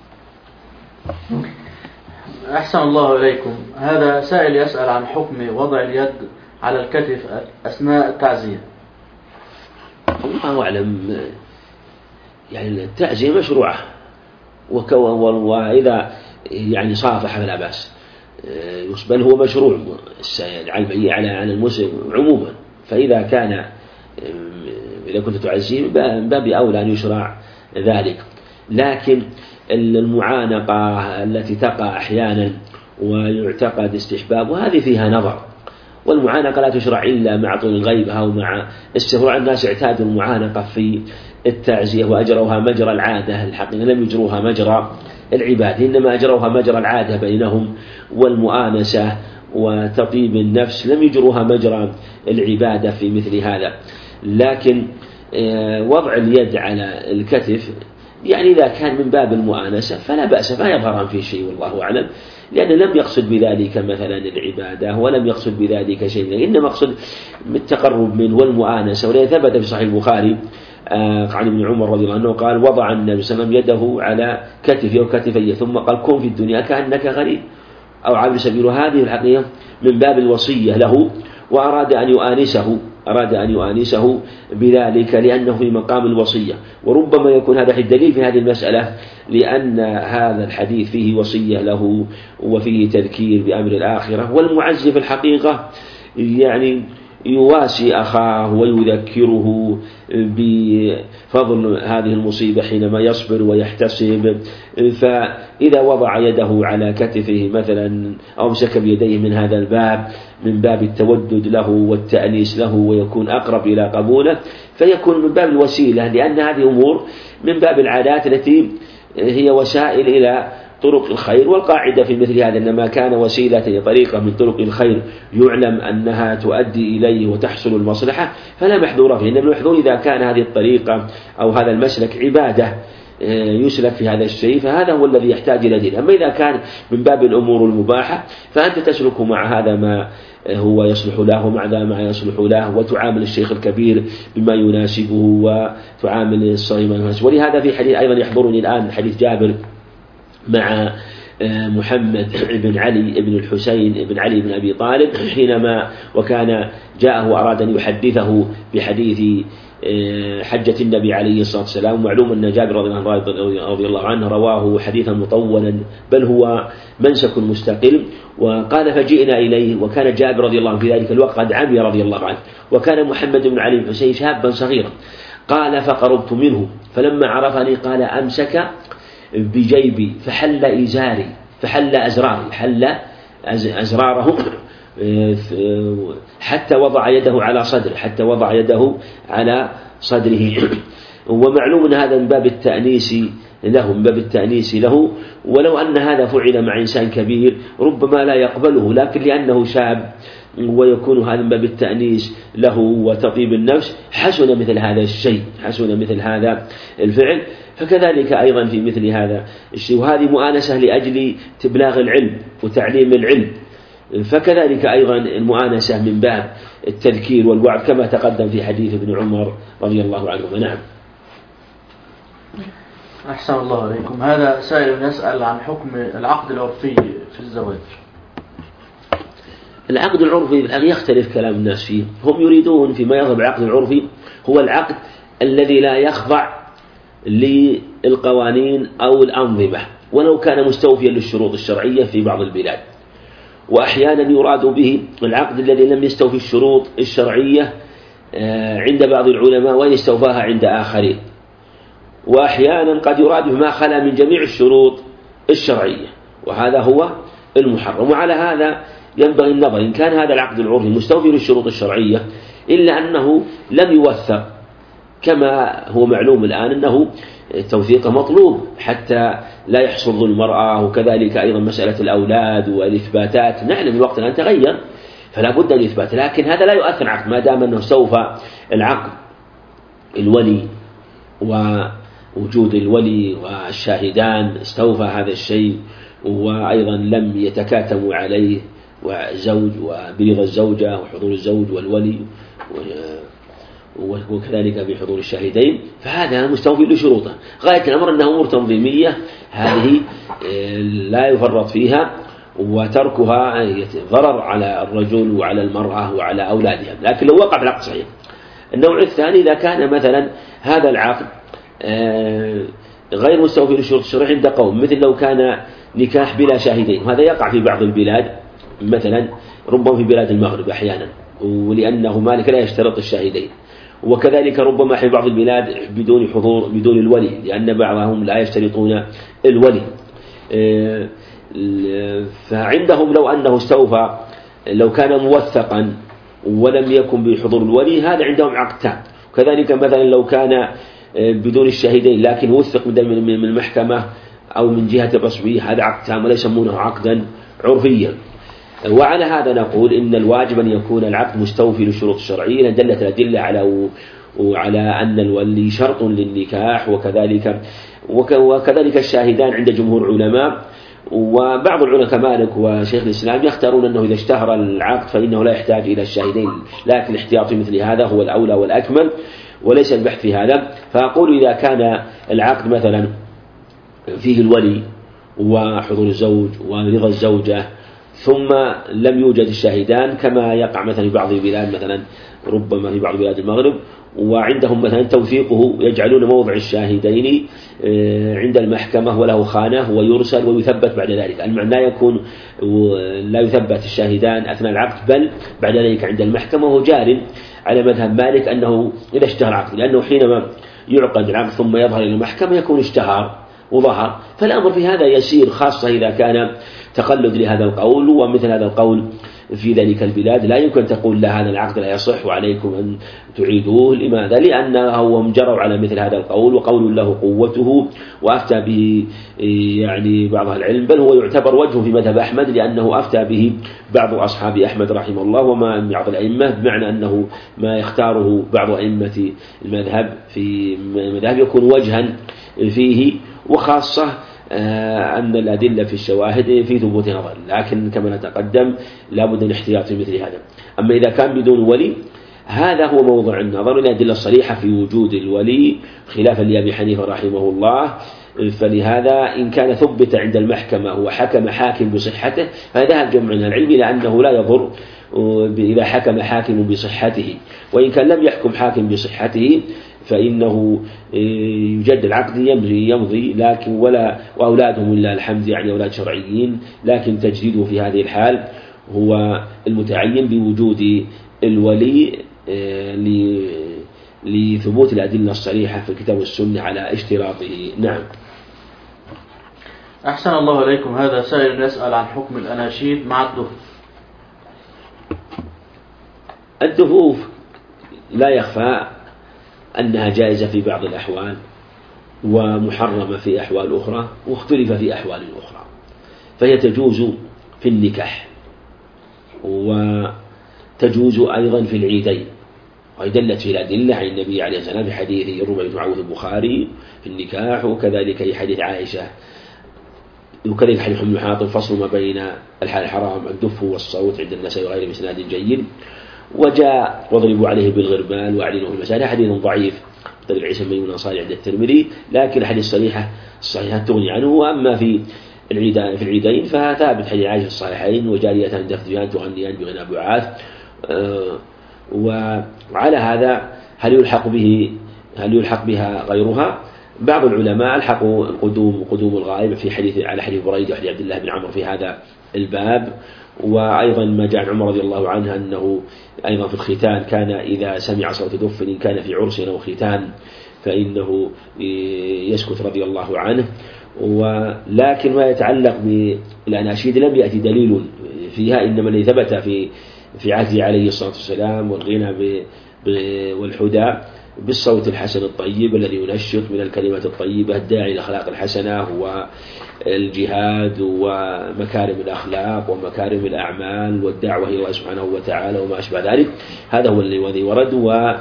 أحسن الله إليكم. هذا سائل يسأل عن حكم وضع اليد على الكتف أثناء التعزية. الله أعلم، يعني التعزية مشروعة، وإذا يعني صافح فلا بأس، بل هو مشروع على المسلم عموما. فإذا كان إذا كنت تعزيه من باب أولى أن يشرع ذلك. لكن المعانقة التي تقع أحيانا ويعتقد استحباب وهذه فيها نظر، والمعانقة لا تشرع إلا مع طول الغيبة أو مع استفراع. الناس اعتادوا المعانقة في التعزية وأجروها مجرى العادة، الحقيقة لم يجروها مجرى العبادة، إنما أجروها مجرى العادة بينهم والمؤانسة وتطيب النفس، لم يجروها مجرى العبادة في مثل هذا. لكن وضع اليد على الكتف يعني إذا كان من باب المؤانسة فلا بأس، ما يظهر فيه شيء والله أعلم، لأنه لم يقصد بذلك مثلا العبادة ولم يقصد بذلك شيء، إنما يقصد التقرب منه والمؤانسة. ولذلك ثبت في صحيح البخاري عن ابن عمر رضي الله عنه قال وضع النبي صلى الله عليه وسلم يده على كتفه وكتفيه ثم قال كن في الدنيا كأنك غريب أو عابر سبيل. هذه الحقيقة من باب الوصية له، وأراد أن يؤانسه بذلك لأنه في مقام الوصية. وربما يكون هذا الدليل في هذه المسألة، لأن هذا الحديث فيه وصية له وفيه تذكير بأمر الآخرة، والمعزي في الحقيقة يعني يواسي أخاه ويذكره بفضل هذه المصيبة حينما يصبر ويحتسب. فإذا وضع يده على كتفه مثلا أو امسك بيديه من هذا الباب من باب التودد له والتأنيس له ويكون أقرب إلى قبوله، فيكون من باب الوسيلة، لأن هذه أمور من باب العادات التي هي وسائل إلى طرق الخير. والقاعدة في مثل هذا إنما كان وسيلة طريقة من طرق الخير يعلم أنها تؤدي إليه وتحصل المصلحة فلا محذور فيه، إنما المحذور إذا كان هذه الطريقة أو هذا المسلك عبادة يسلك في هذا الشيء، فهذا هو الذي يحتاج إلى دين. أما إذا كان من باب الأمور المباحة فأنت تسلك مع هذا ما هو يصلح له ومع ذا ما يصلح له، وتعامل الشيخ الكبير بما يناسبه وتعامل الصغير بما يناسبه. ولهذا في حديث أيضا يحضرني الآن حديث جابر مع محمد بن علي بن الحسين بن علي بن أبي طالب حينما وكان جاءه وأراد أن يحدثه بحديث حجة النبي عليه الصلاة والسلام. معلوم أن جابر رضي الله عنه رواه حديثا مطولا بل هو منسك مستقل. وقال فجئنا إليه، وكان جابر رضي الله عنه في ذلك الوقت قد عمي رضي الله عنه، وكان محمد بن علي بن الحسين شابا صغيرا. قال فقربت منه فلما عرفني قال أمسك بجيبي فحل إزاري فحل أزراري، حل أزراره حتى وضع يده على صدره، حتى وضع يده على صدره. ومعلوم أن هذا من باب التأنيس له من باب التأنيس له، ولو أن هذا فعل مع إنسان كبير ربما لا يقبله، لكن لأنه شاب ويكون هذا من باب التأنيس له وتطيب النفس حسن مثل هذا الشيء، حسن مثل هذا الفعل. فكذلك أيضا في مثل هذا الشيء، وهذه مؤانسة لأجل تبلاغ العلم وتعليم العلم، فكذلك أيضا المؤانسة من باب التذكير والوعظ كما تقدم في حديث ابن عمر رضي الله عنهما. نعم. أحسن الله عليكم. هذا سائل يسأل عن حكم العقد العرفي في الزواج. العقد العرفي الآن يختلف كلام الناس فيه. هم يريدون فيما يظهر العقد العرفي هو العقد الذي لا يخضع للقوانين أو الأنظمة ولو كان مستوفيا للشروط الشرعية في بعض البلاد، وأحيانا يراد به العقد الذي لم يستوفي الشروط الشرعية عند بعض العلماء وإن استوفاها عند آخرين، وأحيانا قد يراد بما خلا من جميع الشروط الشرعية، وهذا هو المحرم. وعلى هذا ينبغي النظر إن كان هذا العقد العرفي مستوفي للشروط الشرعية إلا أنه لم يوثق، كما هو معلوم الآن أنه توثيقه مطلوب حتى لا يحصل ظلم المرأة، وكذلك أيضا مسألة الأولاد والإثباتات. نعلم الوقت الآن تغير فلا بد من الإثبات، لكن هذا لا يؤثر عقد ما دام أنه استوفى العقد الولي ووجود الولي والشاهدان استوفى هذا الشيء، وأيضا لم يتكاتموا عليه وزوج وبرضا الزوجة وحضور الزوج والولي وكذلك بحضور الشاهدين، فهذا مستوفي لشروطه. غاية الأمر أنها أمور تنظيمية هذه لا يفرط فيها، وتركها ضرر على الرجل وعلى المرأة وعلى أولادها. لكن لو وقع العقد صحيح. النوع الثاني إذا كان مثلا هذا العقد غير مستوفي للشروط الشرعية عند قوم، مثل لو كان نكاح بلا شاهدين، وهذا يقع في بعض البلاد مثلا ربما في بلاد المغرب أحيانا، ولأنه مالك لا يشترط الشاهدين، وكذلك ربما في بعض البلاد بدون حضور بدون الولي، لأن بعضهم لا يشترطون الولي. فعندهم لو أنه استوفى لو كان موثقا ولم يكن بحضور الولي هذا عندهم عقد تام. كذلك مثلا لو كان بدون الشاهدين لكن وثق من المحكمة أو من جهة الرسمية هذا عقد تام ولا يسمونه عقدا عرفيا. وعلى هذا نقول إن الواجب أن يكون العقد مستوفي للشروط الشرعية، لأن دلت الأدلة على أن الولي شرط للنكاح، وكذلك الشاهدان عند جمهور علماء، وبعض العلماء كمالك وشيخ الإسلام يختارون أنه إذا اشتهر العقد فإنه لا يحتاج إلى الشاهدين، لكن الاحتياط في مثل هذا هو الأولى والأكمل وليس البحث في هذا. فأقول إذا كان العقد مثلا فيه الولي وحضور الزوج ورضا الزوجة ثم لم يوجد الشاهدان، كما يقع مثلا في بعض البلاد مثلا ربما في بعض بلاد المغرب، وعندهم مثلا توثيقه يجعلون موضع الشاهدين عند المحكمة وله خانة ويرسل ويثبت بعد ذلك. المعنى لا يثبت الشاهدان أثناء العقد بل بعد ذلك عند المحكمة، وهو جار على مذهب مالك أنه إذا اشتهر العقد، لأنه حينما يعقد العقد ثم يظهر إلى المحكمة يكون اشتهر وظهر. فالأمر في هذا يسير، خاصة إذا كان تقلد لهذا القول، ومثل هذا القول في ذلك البلاد لا يمكن تقول لا هذا العقد لا يصح وعليكم أن تعيدوه. لماذا؟ لأنهم جروا على مثل هذا القول، وقول له قوته وأفتى به يعني بعض العلم، بل هو يعتبر وجه في مذهب أحمد لأنه أفتى به بعض أصحاب أحمد رحمه الله وما من بعض الأئمة، بمعنى أنه ما يختاره بعض أئمة المذهب في المذهب يكون وجها فيه، وخاصة أن الأدلة في الشواهد في ثبوت نظر، لكن كما نتقدم لا بد من الاحتياط في مثل هذا. أما إذا كان بدون ولي هذا هو موضع النظر، الأدلة الصريحة في وجود الولي خلافا لأبي حنيفة رحمه الله. فلهذا إن كان ثبت عند المحكمة وحكم حاكم بصحته فذهب جمع من العلم لأنه لا يضر إذا حكم حاكم بصحته، وإن كان لم يحكم حاكم بصحته فإنه يجد العقد يمضي، لكن وأولادهم إلا الحمد يعني أولاد شرعيين، لكن تجديده في هذه الحال هو المتعين بوجود الولي لثبوت الأدلة الصريحة في الكتاب والسنة على اشتراطه. نعم. أحسن الله عليكم. هذا سائل يسأل عن حكم الأناشيد مع الدف. الدفوف لا يخفى أنها جائزة في بعض الأحوال، ومحرمة في أحوال أخرى، واختلف في أحوال أخرى، فهي تجوز في النكاح وتجوز أيضا في العيدين، ودلت في الأدلة عن النبي عليه الصلاة والسلام في حديث الربيع بن عوف البخاري في النكاح، وكذلك في حديث عائشة، وكذلك حديث حمل حاطب فصل ما بين الحال الحرام الدف والصوت عند النساء وغيره بإسناد جيد. وجاء واضربوا عليه بالغربال وأعلنوه المسألة حديث ضعيف طريق عيسى بن ميمون الأنصاري عند الترمذي، لكن الحديث الصحيحة تغني عنه. وأما في العيدين فثابت حديث عائشة الصحيحين وجاريتان تخدفان تغنيان بغناء بعاث. وعلى هذا هل يلحق بها غيرها؟ بعض العلماء الحقوا قدوم الغائب في على حديث بريدة وحديث عبد الله بن عمرو في هذا الباب. وأيضا ما جاء عن عمر رضي الله عنه أنه أيضا في الختان كان إذا سمع صوت دف إن كان في عرس أو ختان فإنه يسكت رضي الله عنه. ولكن ما يتعلق بالأناشيد لم يأتي دليل فيها، إنما الذي ثبت في عهده عليه الصلاة والسلام والغنى والحدى بالصوت الحسن الطيب الذي ينشط من الكلمات الطيبة الداعي للأخلاق الحسنة والجهاد ومكارم الأخلاق ومكارم الأعمال والدعوة إلى الله سبحانه وتعالى وما أشبه ذلك. هذا هو الذي ورد، ولم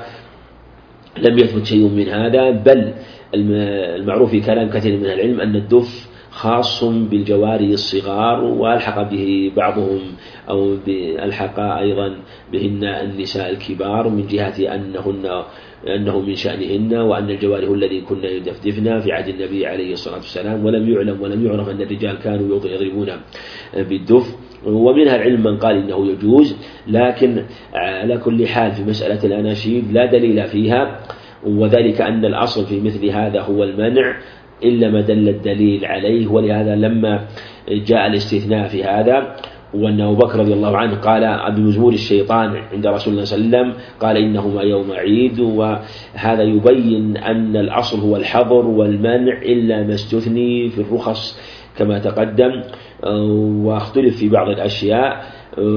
يثبت شيء من هذا، بل المعروف في كلام كثير من العلم أن الدف خاص بالجواري الصغار، وألحق به بعضهم أو ألحق أيضا بهن النساء الكبار من جهة أنه من شأنهن، وأن الجواري الذي كنا يدفدفن في عهد النبي عليه الصلاة والسلام، ولم يعرف أن الرجال كانوا يضربون بالدف. ومنها العلم من قال إنه يجوز، لكن على كل حال في مسألة الأناشيد لا دليل فيها، وذلك أن الأصل في مثل هذا هو المنع إلا ما دل الدليل عليه. ولهذا لما جاء الاستثناء في هذا، وأن أبو بكر رضي الله عنه قال بمزمور الشيطان عند رسول الله صلى الله عليه وسلم قال إنهما يوم عيد، وهذا يبين أن الأصل هو الحظر والمنع إلا ما استثني في الرخص كما تقدم، واختلف في بعض الأشياء.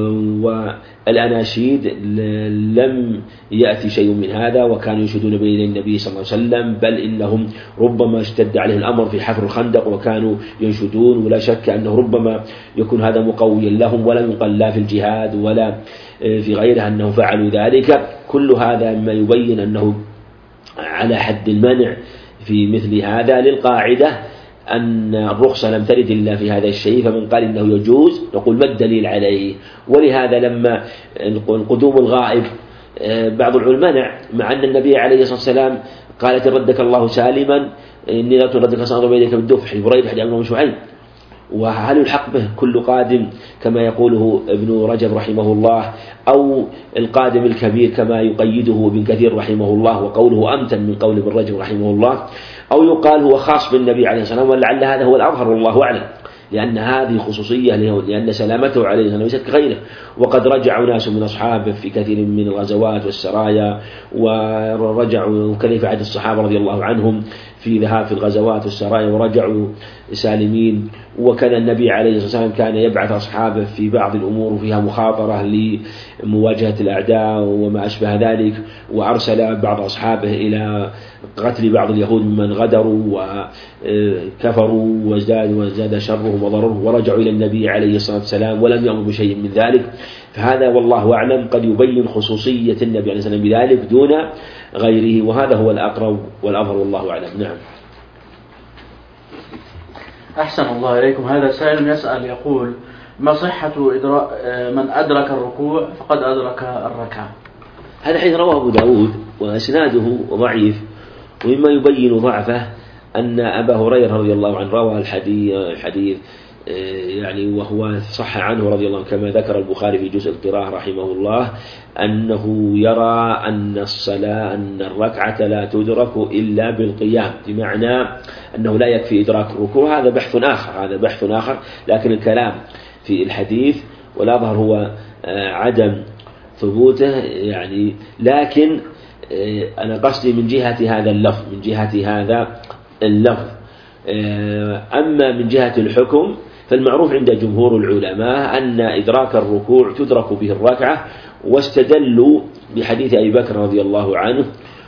والأناشيد لم يأتي شيء من هذا، وكانوا يشهدون بين النبي صلى الله عليه وسلم، بل إنهم ربما اشتد عليه الأمر في حفر الخندق وكانوا ينشدون، ولا شك أنه ربما يكون هذا مقويا لهم، ولا يقال لا في الجهاد ولا في غيره أنهم فعلوا ذلك. كل هذا مما يبين أنه على حد المنع في مثل هذا. للقاعدة أن الرخصة لم ترد إلا في هذا الشيء، فمن قال إنه يجوز نقول ما الدليل عليه؟ ولهذا لما القدوم الغائب بعض العلماء مع أن النبي عليه الصلاة والسلام قالت ردك الله سالما إني لا تردك صادر بيدك بالدف حديث بريدة حديث عمرو بن شعيب. وهل يلحق به كل قادم كما يقوله ابن رجب رحمه الله، أو القادم الكبير كما يقيده ابن كثير رحمه الله وقوله أمتن من قول ابن رجب رحمه الله، أو يقال هو خاص بالنبي عليه الصلاة والسلام، ولعل هذا هو الأظهر والله أعلم، لأن هذه خصوصية له، لأن سلامته عليه الصلاة والسلام ليست كغيره. وقد رجع ناس من أصحابه في كثير من الغزوات والسرايا، ورجعوا كيف عهد الصحابة رضي الله عنهم في ذهاب في الغزوات والسرايا ورجعوا سالمين. وكان النبي عليه الصلاة والسلام كان يبعث أصحابه في بعض الأمور فيها مخاطرة لمواجهة الأعداء وما أشبه ذلك، وأرسل بعض أصحابه إلى قتل بعض اليهود ممن غدروا وكفروا وزاد شرهم وضررهم، ورجعوا إلى النبي عليه الصلاة والسلام ولم يأمر بشيء من ذلك. فهذا والله أعلم قد يبين خصوصية النبي عليه الصلاة والسلام بذلك دون غيره، وهذا هو الأقرب والأظهر والله أعلم. نعم. أحسن الله إليكم. هذا سائل يسأل يقول: ما صحة من أدرك الركوع فقد أدرك الركعة؟ هذا حديث رواه أبو داود وإسناده ضعيف، ومما يبين ضعفه أن أبا هريرة رضي الله عنه روى الحديث يعني وهو صح عنه رضي الله عنه كما ذكر البخاري في جزء القراءة رحمه الله، أنه يرى أن الركعة لا تدرك إلا بالقيام، بمعنى أنه لا يكفي إدراك الركوع. هذا بحث آخر، لكن الكلام في الحديث والأظهر هو عدم ثبوته يعني. لكن أنا قصدي من جهة هذا اللفظ، أما من جهة الحكم فالمعروف عند جمهور العلماء أن إدراك الركوع تدرك به الركعة، واستدلوا بحديث أبي بكر رضي الله عنه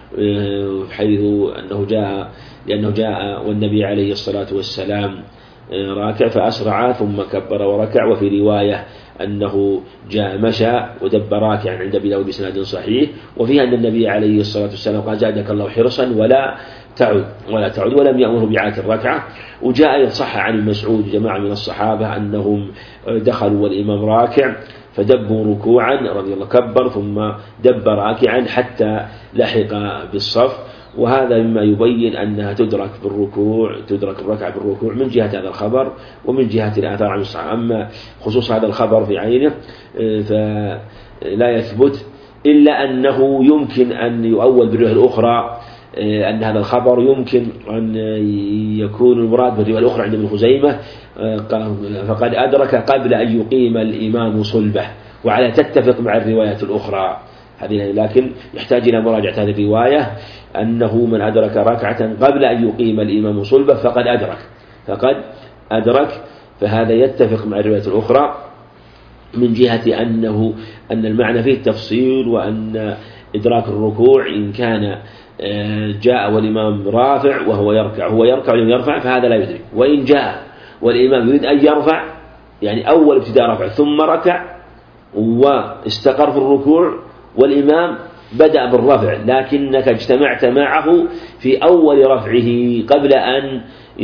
حيث لأنه جاء والنبي عليه الصلاة والسلام راكع فأسرع ثم كبر وركع. وفي رواية أنه جاء مشى ودب راكعا عند أبي داود بسناد صحيح، وفيها أن النبي عليه الصلاة والسلام قال زادك الله حرصا ولا تعد ولم يأمره بإعادة الركعة. وجاء يصح عن مسعود جماعة من الصحابة أنهم دخلوا والإمام راكع فدبوا ركوعا رضي الله كبر ثم دب راكعا حتى لحق بالصف، وهذا مما يبين أنها تدرك الركعة بالركوع من جهة هذا الخبر ومن جهة الآثار عن الصحابة. أما خصوص هذا الخبر في عينه فلا يثبت، إلا أنه يمكن أن يؤول بالرواية الأخرى أن هذا الخبر يمكن أن يكون المراد بالرواية الأخرى عند ابن خزيمة فقد أدرك قبل أن يقيم الإمام صلبه، وعلى تتفق مع الروايات الأخرى هذه، لكن يحتاج إلى مراجعة هذه الرواية أنه من أدرك ركعة قبل أن يقيم الإمام صلبه فقد أدرك، فهذا يتفق مع الرواية الأخرى من جهة أن المعنى فيه التفصيل، وأن إدراك الركوع إن كان جاء والإمام رافع وهو يركع ولم يرفع فهذا لا يدرك، وإن جاء والإمام يريد أن يرفع يعني أول ابتداء رفع ثم ركع واستقر في الركوع والإمام بدأ بالرفع لكنك اجتمعت معه في أول رفعه قبل أن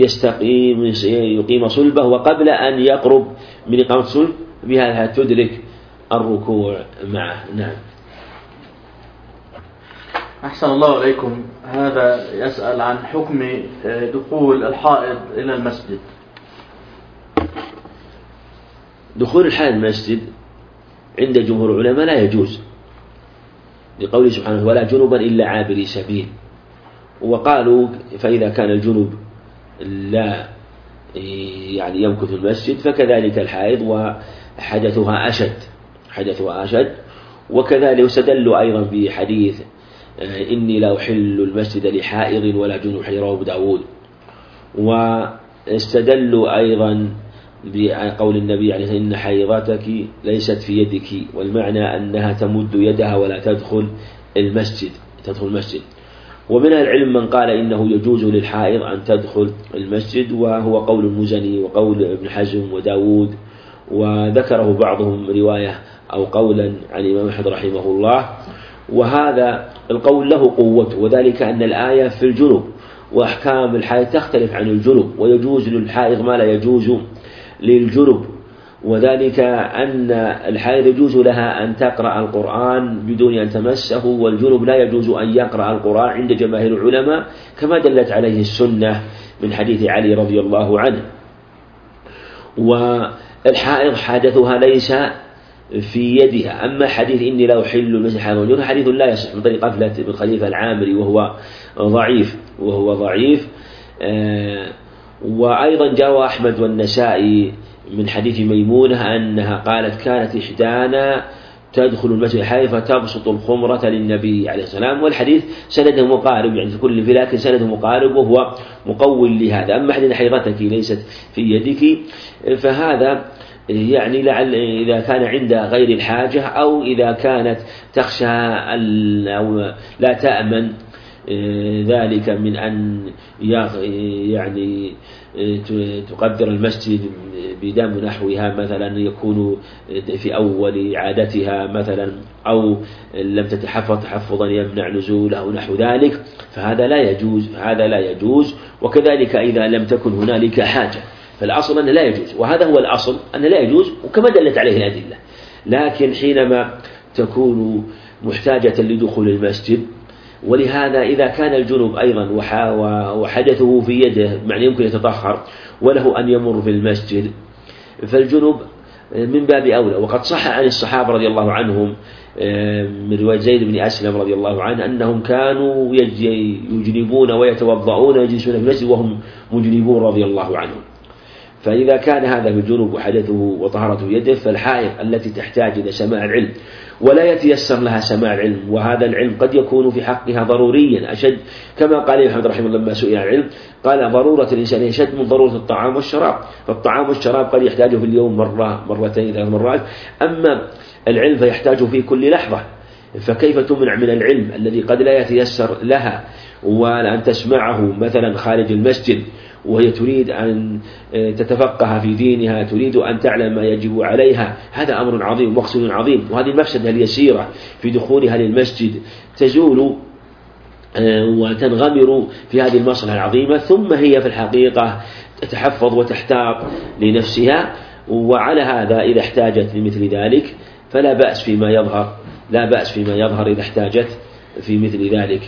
يقيم صلبه وقبل أن يقرب من إقامة صلب، بهذا تدرك الركوع معه. نعم. أحسن الله إليكم. هذا يسأل عن حكم دخول الحائض إلى المسجد. دخول الحائض المسجد عند جمهور العلماء لا يجوز، لقوله سبحانه ولا جنبا إلا عابري سبيل، وقالوا فإذا كان الجنب لا يعني يمكث في المسجد فكذلك الحائض وحدثها أشد. وكذلك يستدل أيضا بحديث إني لا أحل المسجد لحائض ولا جنب رواه أبو داود، واستدلوا أيضا بقول النبي عليه الصلاة والسلام إن حيضتك ليست في يدك، والمعنى أنها تمد يدها ولا تدخل المسجد. ومن العلم من قال إنه يجوز للحائض أن تدخل المسجد، وهو قول المزني وقول ابن حزم وداود، وذكره بعضهم رواية أو قولا عن الإمام أحمد رحمه الله، وهذا القول له قوته، وذلك أن الآية في الجنوب وأحكام الحائض تختلف عن الجنوب، ويجوز للحائض ما لا يجوز للجنوب، وذلك أن الحائض يجوز لها أن تقرأ القرآن بدون أن تمسه، والجنوب لا يجوز أن يقرأ القرآن عند جماهير العلماء كما دلت عليه السنة من حديث علي رضي الله عنه. والحائض حدثها ليس في يدها. أما حديث إني لا أحل المسجد حائض والجنوب حديث لا يصح من طريق غفلة بن خليفة العامري وهو ضعيف. وأيضا جاء أحمد والنسائي من حديث ميمونة أنها قالت كانت إحدانا تدخل المسجد حائض فتبسط الخمرة للنبي عليه السلام، والحديث سنده مقارب يعني كل في لكن سنده مقارب وهو مقول لهذا. أما حديث حيضتك ليست في يدك فهذا يعني لعل إذا كان عند غير الحاجة أو إذا كانت تخشى أو لا تأمن ذلك من أن يعني تقدر المسجد بدم نحوها مثلا يكون في أول عادتها مثلا، أو لم تتحفظ تحفظا يمنع نزوله أو نحو ذلك، فهذا لا يجوز. وكذلك إذا لم تكن هنالك حاجة فالأصل أنه لا يجوز، وهذا هو الأصل أنه لا يجوز وكما دلت عليه الأدلة. لكن حينما تكون محتاجة لدخول المسجد، ولهذا إذا كان الجنوب أيضا وحدثه في يده معنى يمكن يتطهر وله أن يمر في المسجد فالجنوب من باب أولى. وقد صح عن الصحابة رضي الله عنهم من رواية زيد بن أسلم رضي الله عنه أنهم كانوا يجنبون ويتوضؤون ويجلسون في المسجد وهم مجنبون رضي الله عنهم. فإذا كان هذا بالجنوب وحدثه وطهرته يده فالحائض التي تحتاج إلى سماع العلم ولا يتيسر لها سماع العلم، وهذا العلم قد يكون في حقها ضروريا أشد، كما قال محمد رحمه الله لما سئل عن العلم قال ضرورة الإنسان أشد من ضرورة الطعام والشراب، فالطعام والشراب قد يحتاجه في اليوم مرة مرتين 3 مرات، أما العلم فيحتاج في كل لحظة فكيف تمنع من العلم الذي قد لا يتيسر لها وأن تسمعه مثلا خارج المسجد، وهي تريد أن تتفقه في دينها، تريد أن تعلم ما يجب عليها؟ هذا أمر عظيم ومقصود عظيم. وهذه المفسدة اليسيرة في دخولها للمسجد تزول وتنغمر في هذه المصلحة العظيمة، ثم هي في الحقيقة تتحفظ وتحتاط لنفسها. وعلى هذا إذا احتاجت لمثل ذلك فلا بأس فيما يظهر، لا بأس فيما يظهر إذا احتاجت في مثل ذلك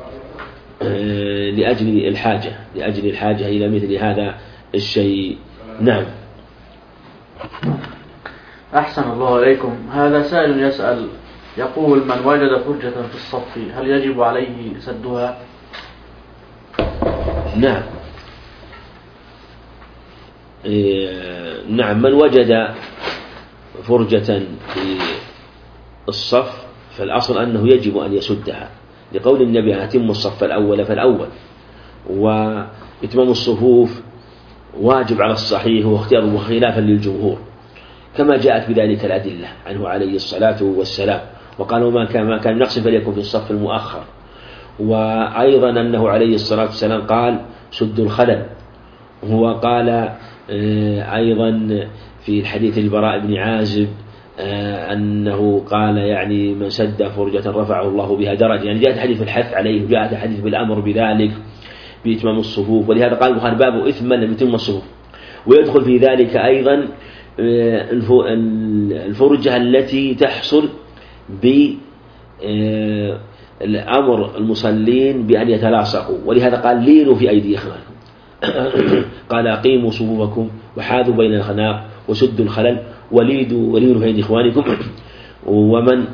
لأجل الحاجة إلى مثل هذا الشيء. نعم. أحسن الله عليكم. هذا سائل يسأل يقول: من وجد فرجة في الصف هل يجب عليه سدها؟ نعم، من وجد فرجة في الصف فالأصل أنه يجب أن يسدها، لقول النبي: أتم الصف الأول فالأول. وإتمام الصفوف واجب على الصحيح واختياره خلافا للجمهور، كما جاءت بذلك الأدلة عنه عليه الصلاة والسلام. وقالوا: ما كان نقص فليكن في الصف المؤخر. وأيضا أنه عليه الصلاة والسلام قال: سد الخلل. هو قال أيضا في الحديث البراء بن عازب أنه قال يعني: من سد فرجة رفعه الله بها درجة. يعني جاءت حديث الحث عليه، وجاءت حديث بالأمر بذلك بإتمام الصفوف. ولهذا قال البخاري: باب إثم من لم يتم الصفوف. ويدخل في ذلك أيضا الفرجة التي تحصل بالأمر المصلين بأن يتلاصقوا، ولهذا قال: لينوا في أيدي إخوانكم. قال: أقيموا صفوفكم وحاذوا بين الخناق وسدوا الخلل ولينوا في أيدي إخوانكم. ومن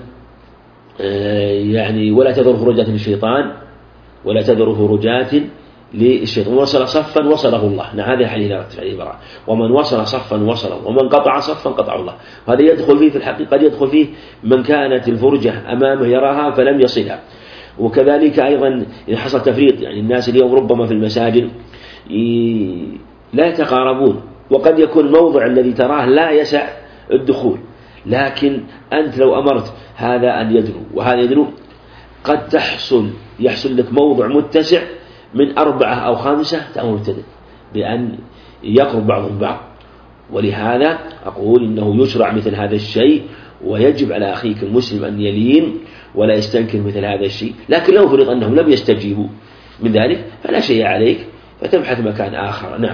يعني ولا تذر فرجات للشيطان ولا تذر فرجات للشيطان. وصل صفا وصله الله. هذا حديث براء. ومن وصل صفا وصله، ومن قطع صفا قطعه الله. وهذا يدخل فيه في الحقيقة، قد يدخل فيه من كانت الفرجة أمامه يراها فلم يصلها. وكذلك أيضا إذا حصل تفريط، يعني الناس اليوم ربما في المساجد لا يتقاربون، وقد يكون الموضع الذي تراه لا يسع الدخول، لكن أنت لو أمرت هذا أن يدنو وهذا يدنو قد يحصل لك موضع متسع من 4 أو 5 تأمر تدن بأن يقرب بعضهم بعض. ولهذا أقول إنه يشرع مثل هذا الشيء، ويجب على أخيك المسلم أن يلين ولا يستنكر مثل هذا الشيء. لكن لو فرض أنهم لم يستجيبوا من ذلك فلا شيء عليك، فتبحث مكان آخر. نعم.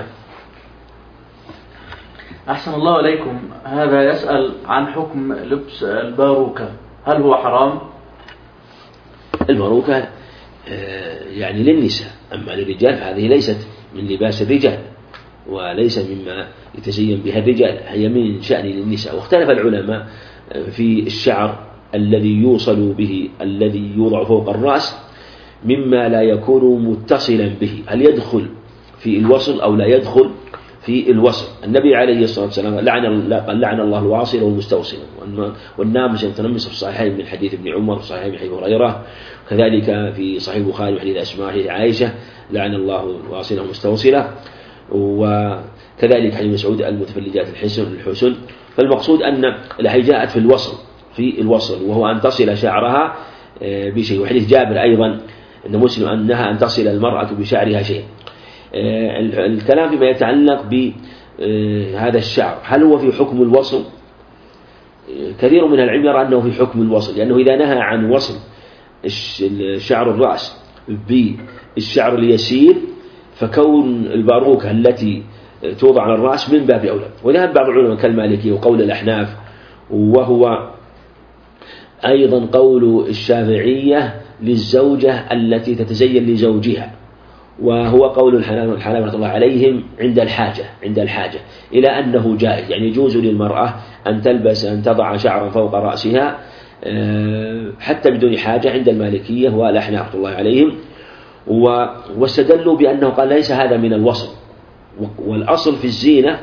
أحسن الله عليكم. هذا يسأل عن حكم لبس الباروكة، هل هو حرام؟ الباروكة يعني للنساء، أما للرجال فهذه ليست من لباس الرجال وليس مما يتزين بها الرجال، هي من شأن للنساء. واختلف العلماء في الشعر الذي يوصل به، الذي يوضع فوق الرأس، مما لا يكون متصلا به، هل يدخل في الوصل أو لا يدخل في الوصل. النبي عليه الصلاة والسلام لعن الله الواصل والمستوصل والنامس المتنمس في الصحيحين من حديث ابن عمر، في الصحيحين من حديث هريرة، كذلك في صحيح البخاري من حديث أسماء حديث عائشة لعن الله الواصل والمستوصلة، وكذلك حديث مسعود المتفلجات الحسن. فالمقصود أن التي جاءت في الوصل وهو أن تصل شعرها بشيء. وحديث جابر أيضا أن مسلم أنها أن تصل المرأة بشعرها شيء. الكلام فيما يتعلق بهذا الشعر، هل هو في حكم الوصل؟ كثير من العلم يرى أنه في حكم الوصل، لأنه إذا نهى عن وصل شعر الرأس بالشعر اليسير فكون الباروكة التي توضع على الرأس من باب أولى. وذهب بعض العلماء كالمالكي وقول الأحناف، وهو أيضا قول الشافعية للزوجة التي تتزين لزوجها، وهو قول الحنابلة رحمة الله عليهم عند الحاجة إلى أنه جائز، يعني يجوز للمرأة أن تضع شعرا فوق رأسها حتى بدون حاجة عند المالكية والأحناف رحمة الله عليهم. واستدلوا بأنه قال ليس هذا من الوصل، والأصل في الزينة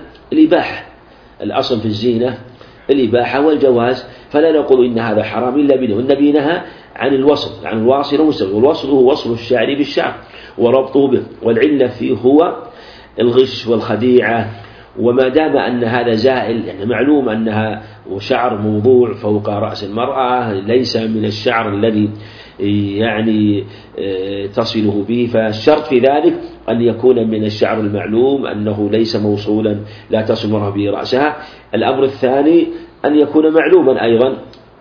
الإباحة والجواز، فلا نقول إن هذا حرام إلا بدون. النبي نهى عن الوصل، عن الواصل والمستوصل، والوصل هو وصل الشعر بالشعر وربطه به، والعلة فيه هو الغش والخديعة وما دام أن هذا زائل، يعني معلوم أنها شعر موضوع فوق رأس المرأة ليس من الشعر الذي يعني تصله به، فالشرط في ذلك أن يكون من الشعر المعلوم أنه ليس موصولا لا تصل المرأة به رأسها. الأمر الثاني أن يكون معلوما أيضا،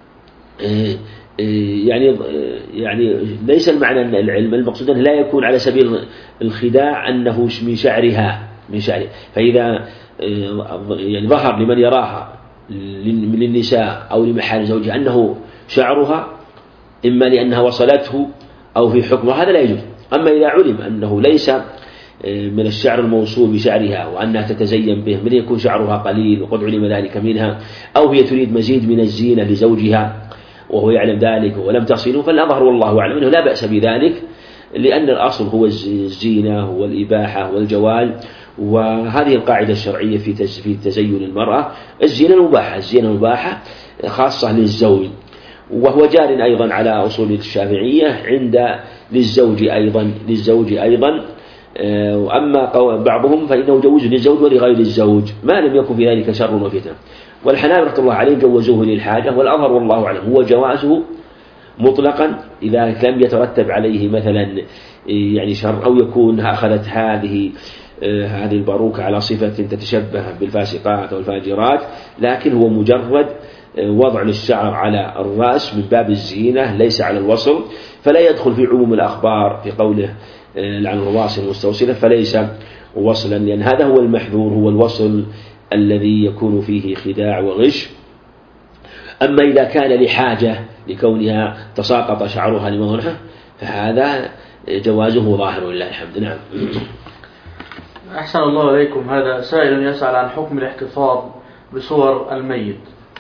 يعني ليس المعنى أن العلم المقصود أنه لا يكون على سبيل الخداع أنه من شعرها فإذا يعني ظهر لمن يراها من النساء أو لمحارم زوجها أنه شعرها إما لأنها وصلته أو في حكمه هذا لا يجوز. أما إذا علم أنه ليس من الشعر الموصول بشعرها وأنها تتزين به، من يكون شعرها قليل وقد علم ذلك منها، أو هي تريد مزيد من الزينة لزوجها وهو يعلم ذلك ولم تصله، فالأظهر والله أعلم أنه لا بأس بذلك، لأن الأصل هو الزينة والإباحة والجوال. وهذه القاعدة الشرعية في تزين المرأة، الزينة المباحة خاصة للزوج، وهو جار أيضا على أصول الشافعية عند للزوج أيضا. وأما بعضهم فإنه جوز للزوج ولغير الزوج ما لم يكن في ذلك شر وفتنة، والحنابلة رحمة الله عليهم جوزوه للحاجة، والأظهر والله أعلم هو جوازه مطلقا إذا لم يترتب عليه مثلا يعني شر، أو يكون أخذت هذه الباروكة على صفة تتشبه بالفاسقات والفاجرات، لكن هو مجرد وضع للشعر على الرأس من باب الزينة ليس على الوصل، فلا يدخل في عموم الأخبار في قوله عن الواصل المستوصلة، فليس وصلا، لأن هذا هو المحذور، هو الوصل الذي يكون فيه خداع وغش. أما إذا كان لحاجة لكونها تساقط شعرها لمظهرها فهذا جوازه ظاهر ولله الحمد. نعم. أحسن الله إليكم. هذا سائل يسأل عن حكم الاحتفاظ بصور الميت.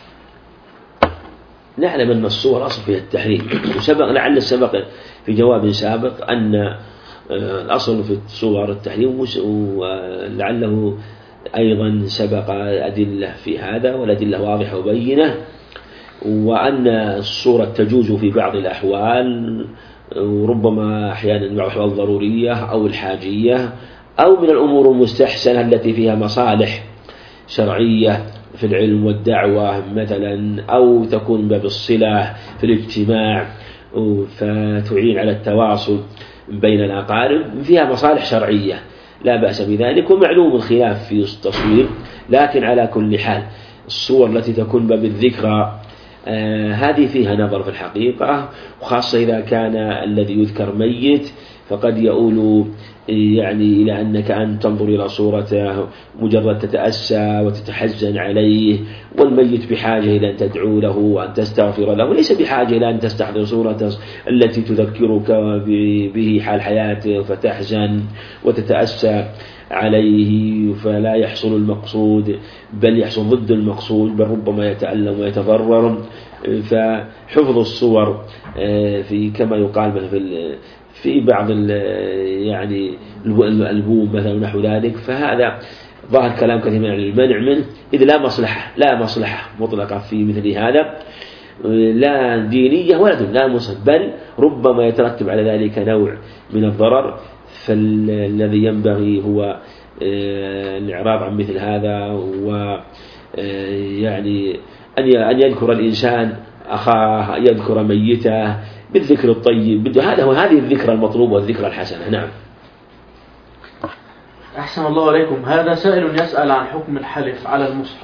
نعلم أن الصور أصل فيها التحريم، لعل سبق في جواب سابق أن الأصل في الصور التحريم، ولعله أيضا سبق أدلة في هذا والأدلة واضحة وبينة، وأن الصورة تجوز في بعض الأحوال، وربما أحيانا بعض الأحوال الضرورية أو الحاجية أو من الأمور المستحسنة التي فيها مصالح شرعية في العلم والدعوة مثلا، أو تكون باب الصلة في الاجتماع فتعين على التواصل بين الأقارب، فيها مصالح شرعية لا بأس بذلك، ومعلوم الخلاف في التصوير، لكن على كل حال الصور التي تكون باب الذكرى هذه فيها نظر في الحقيقة، وخاصة إذا كان الذي يذكر ميت، فقد يؤول يعني إلى أنك أن تنظر إلى صورته مجرد تتأسى وتتحزن عليه، والميت بحاجة إلى أن تدعو له وأن تستغفر له، وليس بحاجة إلى أن تستحضر صورته التي تذكرك به حال حياته فتحزن وتتأسى عليه، فلا يحصل المقصود بل يحصل ضد المقصود، بل ربما يتألم ويتضرر. فحفظ الصور في كما يقال مثلا في بعض يعني الألبوم مثلا نحو ذلك، فهذا ظاهر كلام كثير من المنع منه، إذ لا مصلحة مطلقة في مثل هذا، لا دينية ولا لا مصلحة، بل ربما يترتب على ذلك نوع من الضرر. فالذي ينبغي هو الإعراض عن مثل هذا، ويعني أن يذكر الإنسان أخاه، يذكر ميته بالذكر الطيب، هذه الذكرى المطلوبة والذكرى الحسنة. نعم. أحسن الله عليكم. هذا سائل يسأل عن حكم الحلف على المصحف.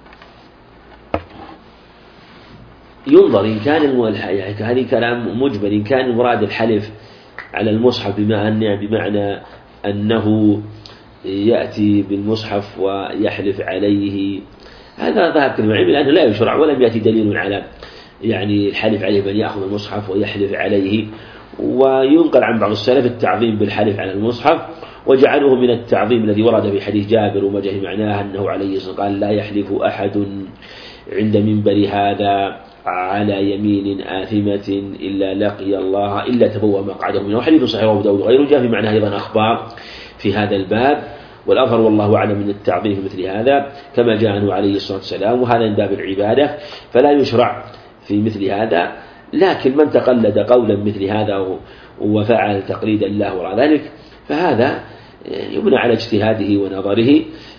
ينظر إن كان هذه كلام مجمل، إن كان المراد الحلف على المصحف بمعنى أنه يأتي بالمصحف ويحلف عليه، هذا ذهب كلمة علم، لأنه لا يشرع ولم يأتي دليل على يعني الحلف عليه، بل يأخذ المصحف ويحلف عليه. وينقل عن بعض السلف التعظيم بالحلف على المصحف، وجعله من التعظيم الذي ورد في حديث جابر وما جاء معناه أنه عليه الصلاة والسلام قال: لا يحلف أحد عند منبر هذا على يمين آثمة إلا لقي الله إلا تبوأ مقعده منه. وحديث صحيح أبو داود وغيره جاء في معناه أيضا أخبار في هذا الباب، والأظهر والله أعلم من التعظيم في مثل هذا كما جاء عنه عليه الصلاة والسلام، وهذا من باب العبادة فلا يشرع في مثل هذا. لكن من تقلد قولا مثل هذا وفعل تقليدا له وراء ذلك فهذا يبنى على اجتهاده ونظره،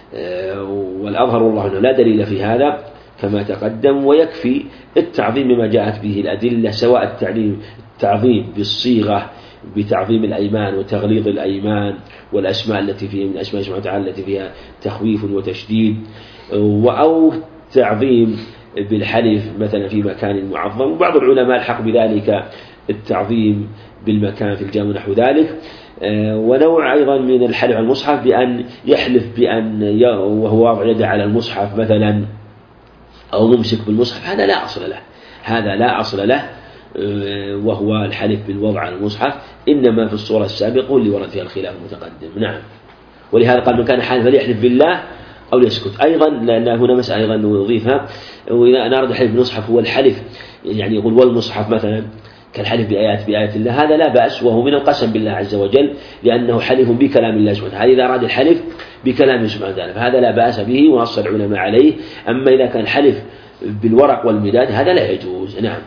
والأظهر والله أنه لا دليل في هذا كما تقدم، ويكفي التعظيم بما جاءت به الأدلة، سواء التعظيم بالصيغة بتعظيم الأيمان وتغليظ الأيمان والأسماء التي فيها من أسماء سبحانه وتعالى التي فيها تخويف وتشديد، أو تعظيم بالحلف مثلا في مكان معظم. وبعض العلماء الحق بذلك التعظيم بالمكان في الجامع نحو ذلك. ونوع أيضا من الحلف على المصحف بأن يحلف بأن وهو واضع يده على المصحف مثلا أو ممسك بالمصحف، هذا لا أصل له، وهو الحلف بالوضع على المصحف إنما في الصورة السابقة اللي ورد فيها الخلاف المتقدم. نعم، ولهذا قال من كان حالفا فليحلف بالله أو ليسكت. أيضا لأن هنا مسألة أيضا نضيفها، وإذا أنا أراد الحلف بالمصحف هو الحلف يعني يقول والمصحف مثلا كالحلف بآيات الله، هذا لا بأس، وهو من القسم بالله عز وجل لأنه حلف بكلام الله سبحانه وتعالى. إذا أراد الحلف بكلام سبحانه وتعالى فهذا لا بأس به ونص العلماء عليه. أما إذا كان حلف بالورق والمداد هذا لا يجوز. نعم.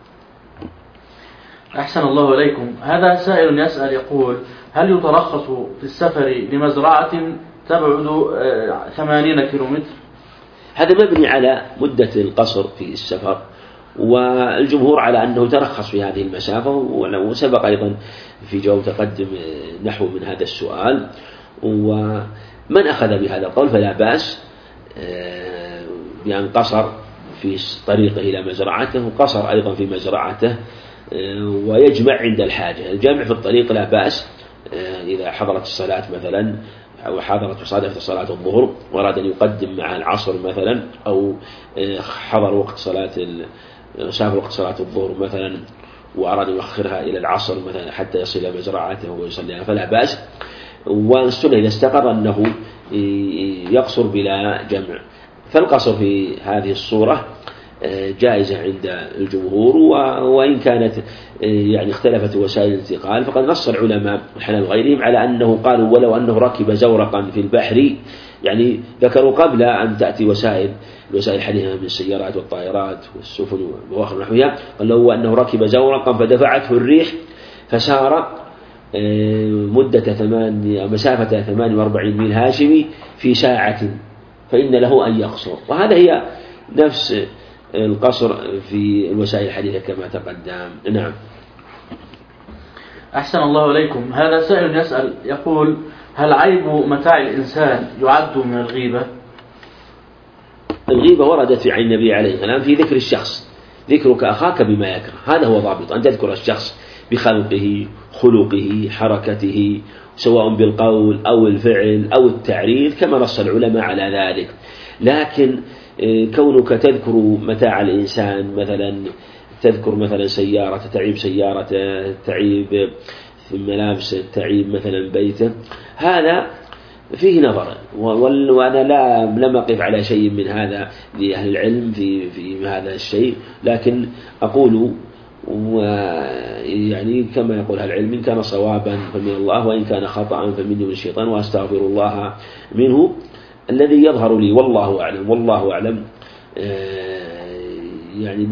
أحسن الله إليكم. هذا سائل يسأل يقول: هل يترخص في السفر لمزرعة تبعد 80 كيلومتر؟ هذا مبني على مدة القصر في السفر، والجمهور على أنه ترخص في هذه المسافة، وسبق أيضا في جواب تقدم نحو من هذا السؤال. ومن أخذ بهذا القول فلا بأس بأن قصر في طريقه إلى مزرعته وقصر أيضا في مزرعته، ويجمع عند الحاجة. الجمع في الطريق لا بأس إذا حضرت الصلاة مثلا أو حضرت وصادفت صلاة الظهر وأراد أن يقدم مع العصر مثلا، أو حضر وقت سافر وقت صلاة الظهر مثلا وأراد أن يؤخرها إلى العصر مثلا حتى يصل إلى مزرعته ويصليها فلا بأس. والسنة إذا استقر أنه يقصر بلا جمع، فالقصر في هذه الصورة جائزة عند الجمهور. وإن كانت يعني اختلفت وسائل الانتقال، فقد نص العلماء الحنابلة وغيرهم على أنه قالوا ولو أنه ركب زورقا في البحر، يعني ذكروا قبل أن تأتي الوسائل الحديثة من السيارات والطائرات والسفن وآخر نحوها، قال لو أنه ركب زورقا فدفعته الريح فسار مسافة 48 ميل هاشمي في ساعة فإن له أن يقصر. وهذا هي نفس القصر في الوسائل الحديثة كما تقدم. نعم. أحسن الله إليكم. هذا سائل يسأل يقول: هل عيب متاع الإنسان يعد من الغيبة؟ الغيبة وردت عن النبي عليه السلام في ذكر الشخص، ذكرك أخاك بما يكره، هذا هو ضابط، أن تذكر الشخص بخلقه خلقه حركته سواء بالقول أو الفعل أو التعريف كما نص العلماء على ذلك. لكن كونك تذكر متاع الإنسان مثلا، تذكر مثلا سيارة تعيب سيارته، تعيب ملابس، تعيب مثلا بيته، هذا فيه نظر، وأنا لم أقف على شيء من هذا لأهل العلم في هذا الشيء، لكن أقول يعني كما يقول أهل العلم: إن كان صوابا فمن الله وإن كان خطأ فمني من الشيطان وأستغفر الله منه. الذي يظهر لي والله أعلم يعني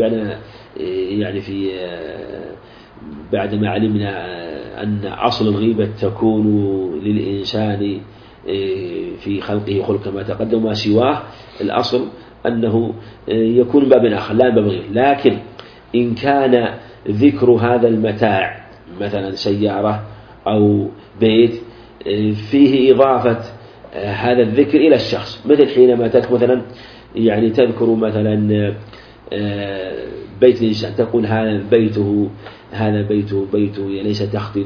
بعد ما علمنا أن أصل الغيبة تكون للإنسان في خلقه خلق كما تقدم، ما سواه الأصل أنه يكون باب آخر لا باب غير. لكن إن كان ذكر هذا المتاع مثلا سيارة أو بيت فيه إضافة هذا الذكر إلى الشخص، مثل حينما مثلا يعني تذكر مثلا بيت الإنسان تقول هذا بيته ليس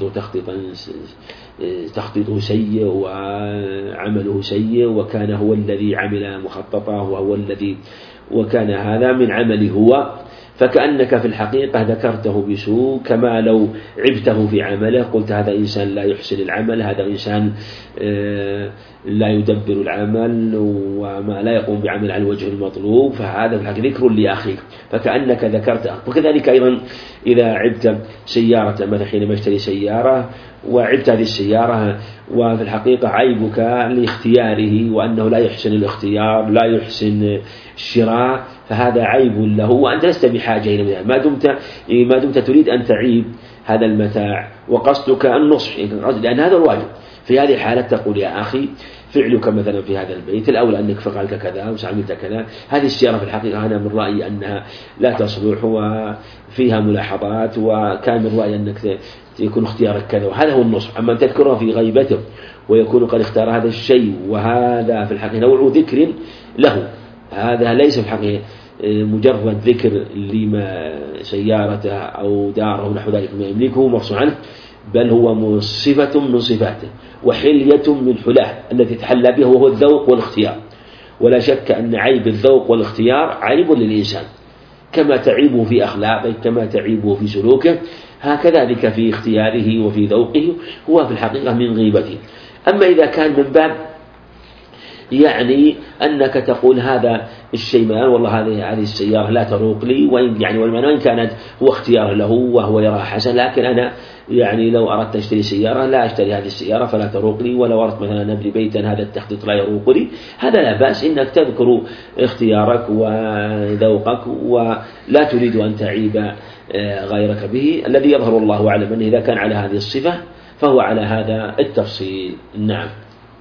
تخطيطه سيء وعمله سيء، وكان هو الذي عمل مخططه وكان هذا من عمله هو، فكأنك في الحقيقة ذكرته بسوء، كما لو عبته في عمله قلت هذا إنسان لا يحسن العمل، هذا إنسان لا يدبر العمل وما لا يقوم بعمل على الوجه المطلوب، فهذا ذكر لأخيك فكأنك ذكرته. وكذلك أيضا إذا عبت سيارة مثلا حينما اشتري سيارة وعبت هذه السيارة وفي الحقيقة عيبك لاختياره وأنه لا يحسن الاختيار لا يحسن الشراء، فهذا عيب له وأنت لست بحاجة إلى ذلك ما دمت تريد أن تعيب هذا المتاع وقصدك النصح، لأن هذا الواجب. في هذه الحالة تقول يا أخي فعلك مثلا في هذا البيت الأولى أنك فعلت كذا وعملت كذا. هذه السيارة في الحقيقة أنا من رأيي أنها لا تصلح وفيها ملاحظات، وكان من رأيي أنك يكون اختيارك كذا، وهذا هو النصح. أما أن تذكرها في غيبته ويكون قد اختار هذا الشيء، وهذا في الحقيقة نوع ذكر له، هذا ليس في الحقيقة مجرد ذكر لما سيارته أو داره ونحو ذلك ما يملكه مفصول عنه، بل هو صفة من صفاته وحلية من حلاه التي تحلى بها، وهو الذوق والاختيار. ولا شك أن عيب الذوق والاختيار عيب للإنسان، كما تعيبه في أخلاقه كما تعيبه في سلوكه، هكذلك في اختياره وفي ذوقه هو في الحقيقة من غيبته. أما إذا كان من باب يعني أنك تقول هذا الشيء والله هذه السيارة لا تروق لي، وإن يعني وإن كانت هو اختيار له وهو يراها حسن، لكن أنا يعني لو أردت أشتري سيارة لا أشتري هذه السيارة فلا تروق لي، ولو أردت مثلا أبني بيتا هذا التخطيط لا يروق لي، هذا لا بأس إنك تذكر اختيارك وذوقك ولا تريد أن تعيب غيرك به. الذي يظهر الله أعلم أنه إذا كان على هذه الصفة فهو على هذا التفصيل. نعم.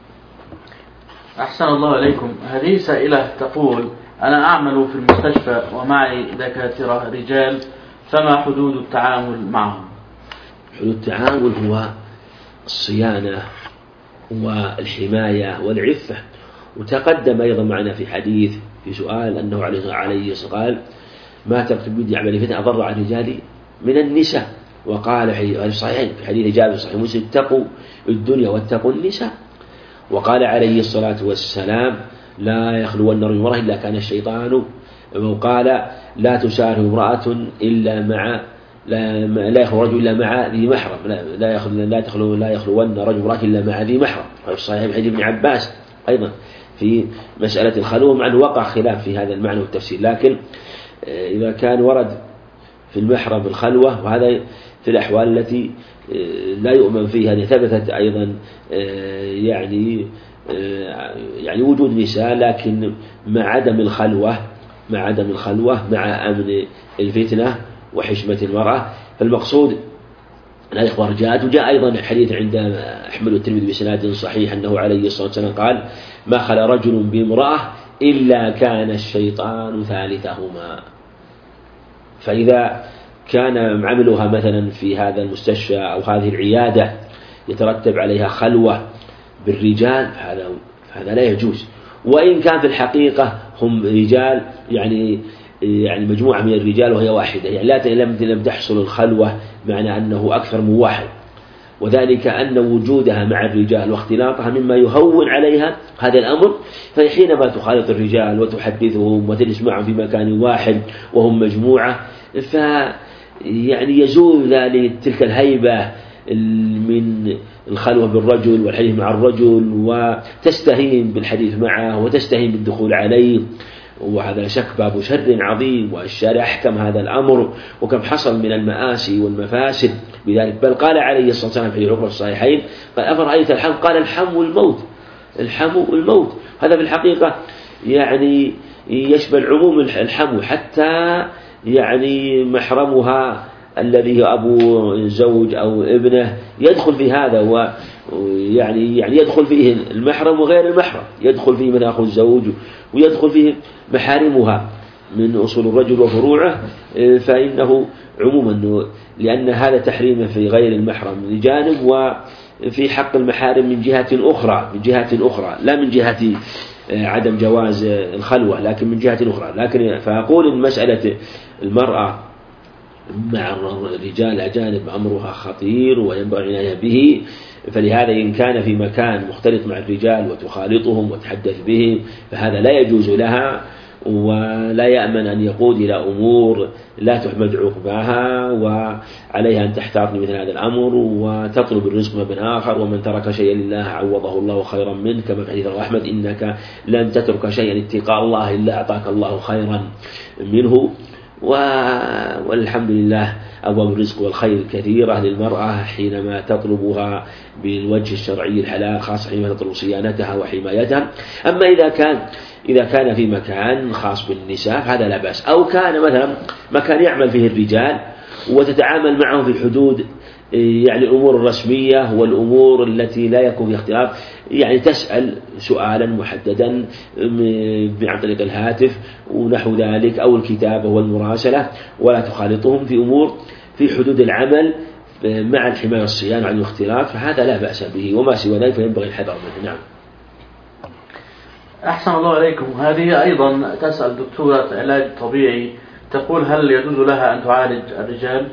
أحسن الله إليكم. هذه سائلة تقول: أنا أعمل في المستشفى ومعي دكاترة رجال، فما حدود التعامل معهم؟ حدود التعامل هو الصيانة والحماية والعفة. وتقدم أيضا معنا في حديث في سؤال أنه عليه الصلاة قال: ما تركت بيدي عمل فتنة أضر على الرجال من النساء. وقال في الصحيحين في حديث جابر صحيح مسلم: اتقوا الدنيا واتقوا النساء. وقال عليه الصلاة والسلام: لا يخلون رجل امرأة إلا كان الشيطان. وقال: لا تساره امرأة إلا مع لا يخلو رجل إلا مع ذي محرم، لا يخلون رجل امرأة إلا مع ذي محرم. وفي صحيح حديث ابن عباس أيضا في مسألة الخلوة، مع أنه وقع خلاف في هذا المعنى والتفسير، لكن إذا كان ورد في المحرم الخلوة، وهذا في الأحوال التي لا يؤمن فيها، هذه ثبتت أيضا يعني وجود نساء، لكن مع عدم الخلوة مع أمن الفتنة وحشمة المرأة. فالمقصود لا يخبر جاءت. وجاء أيضا حديث عند أحمد والترمذي بسناد صحيح أنه عليه الصلاة والسلام قال: ما خلا رجل بامرأة إلا كان الشيطان ثالثهما. فإذا كان عملها مثلا في هذا المستشفى أو هذه العيادة يترتب عليها خلوة بالرجال، هذا لا يجوز. وإن كان في الحقيقة هم رجال يعني مجموعة من الرجال وهي واحدة، يعني لم تحصل الخلوة معنى أنه أكثر من واحد، وذلك أن وجودها مع الرجال واختلاطها مما يهون عليها هذا الأمر. فحينما تخالط الرجال وتحدثهم وتجلس معهم في مكان واحد وهم مجموعة، يعني يزول ذلك تلك الهيبة من الخلوة بالرجل والحديث مع الرجل، وتستهين بالحديث معه وتستهين بالدخول عليه، وهذا لا شك باب شر عظيم، والشارع أحكم هذا الأمر، وكم حصل من المآسي والمفاسد بذلك. بل قال عليه الصلاة والسلام في العقبة الصحيحين: قال: أفرأيت الحم؟ قال: الحم الموت. هذا في الحقيقة يعني يشمل عموم الحمو، حتى يعني محرمها الذي هو أبو زوج أو ابنه يدخل في هذا، ويعني يدخل فيه المحرم وغير المحرم، يدخل فيه من أخو الزوج ويدخل فيه محارمها من أصول الرجل وفروعه. فإنه عموما لأن هذا تحريم في غير المحرم لجانب، وفي حق المحارم من جهة أخرى لا من جهة عدم جواز الخلوة، لكن من جهة أخرى. لكن فأقول إن مسألة المرأة مع الرجال الأجانب أمرها خطير وينبغي العناية به. فلهذا إن كان في مكان مختلط مع الرجال وتخالطهم وتحدث بهم فهذا لا يجوز لها، ولا يأمن أن يقود إلى أمور لا تحمد عقباها، وعليها أن تحتاط مثل هذا الأمر وتطلب الرزق من آخر. ومن ترك شيئا لله عوضه الله خيرا منه، كما في حديث أحمد: إنك لن تترك شيئا اتقاء الله إلا أعطاك الله خيرا منه. والحمد لله أبواب الرزق والخير كثيرة للمرأة حينما تطلبها بالوجه الشرعي الحلال، خاصة حينما تطلب صيانتها وحمايتها. أما إذا كان في مكان خاص بالنساء هذا لا بأس، أو كان مثلا مكان يعمل فيه الرجال وتتعامل معهم في حدود يعني الأمور الرسمية والأمور التي لا يكون فيها اختلاف، يعني تسأل سؤالا محددا عن طريق الهاتف ونحو ذلك أو الكتابة والمراسلة، ولا تخالطهم في أمور في حدود العمل مع الحماية والصيانة عن الاختلاف، فهذا لا بأس به، وما سوى ذلك فينبغي الحذر منه. نعم. أحسن الله عليكم. هذه أيضا تسأل دكتورة علاج طبيعي، تقول هل يجوز لها أن تعالج الرجال؟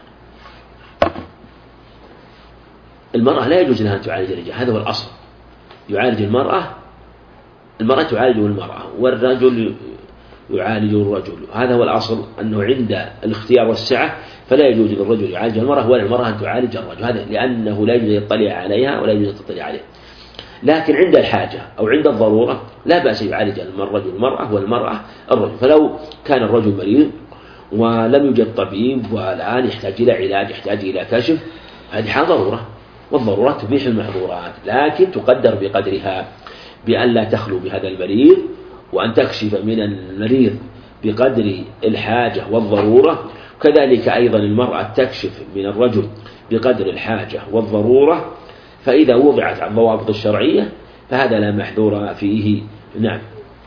المرأة لا يجوز لها أن تعالج الرجال، هذا هو الأصل. يعالج المرأة تعالجه المرأة، والرجل يعالج الرجل، هذا هو الأصل، أنه عند الاختيار والسعة فلا يجوز للرجل يعالج المرأة ولا المرأة أن تعالج الرجل، هذا لأنه لا يجوز يطلع عليها ولا يجوز تطلع عليه. لكن عند الحاجة أو عند الضرورة لا بأس يعالج الرجل المرأة والمرأة الرجل. فلو كان الرجل مريض ولم يوجد طبيب والآن يحتاج إلى علاج، يحتاج إلى كشف، هذه حال ضرورة، والضرورات تبيح المحظورات، لكن تقدر بقدرها، بأن لا تخلو بهذا المريض، وأن تكشف من المريض بقدر الحاجة والضرورة. كذلك أيضا المرأة تكشف من الرجل بقدر الحاجة والضرورة، فإذا وضعت عن الضوابط الشرعية فهذا لا محذور فيه. نعم.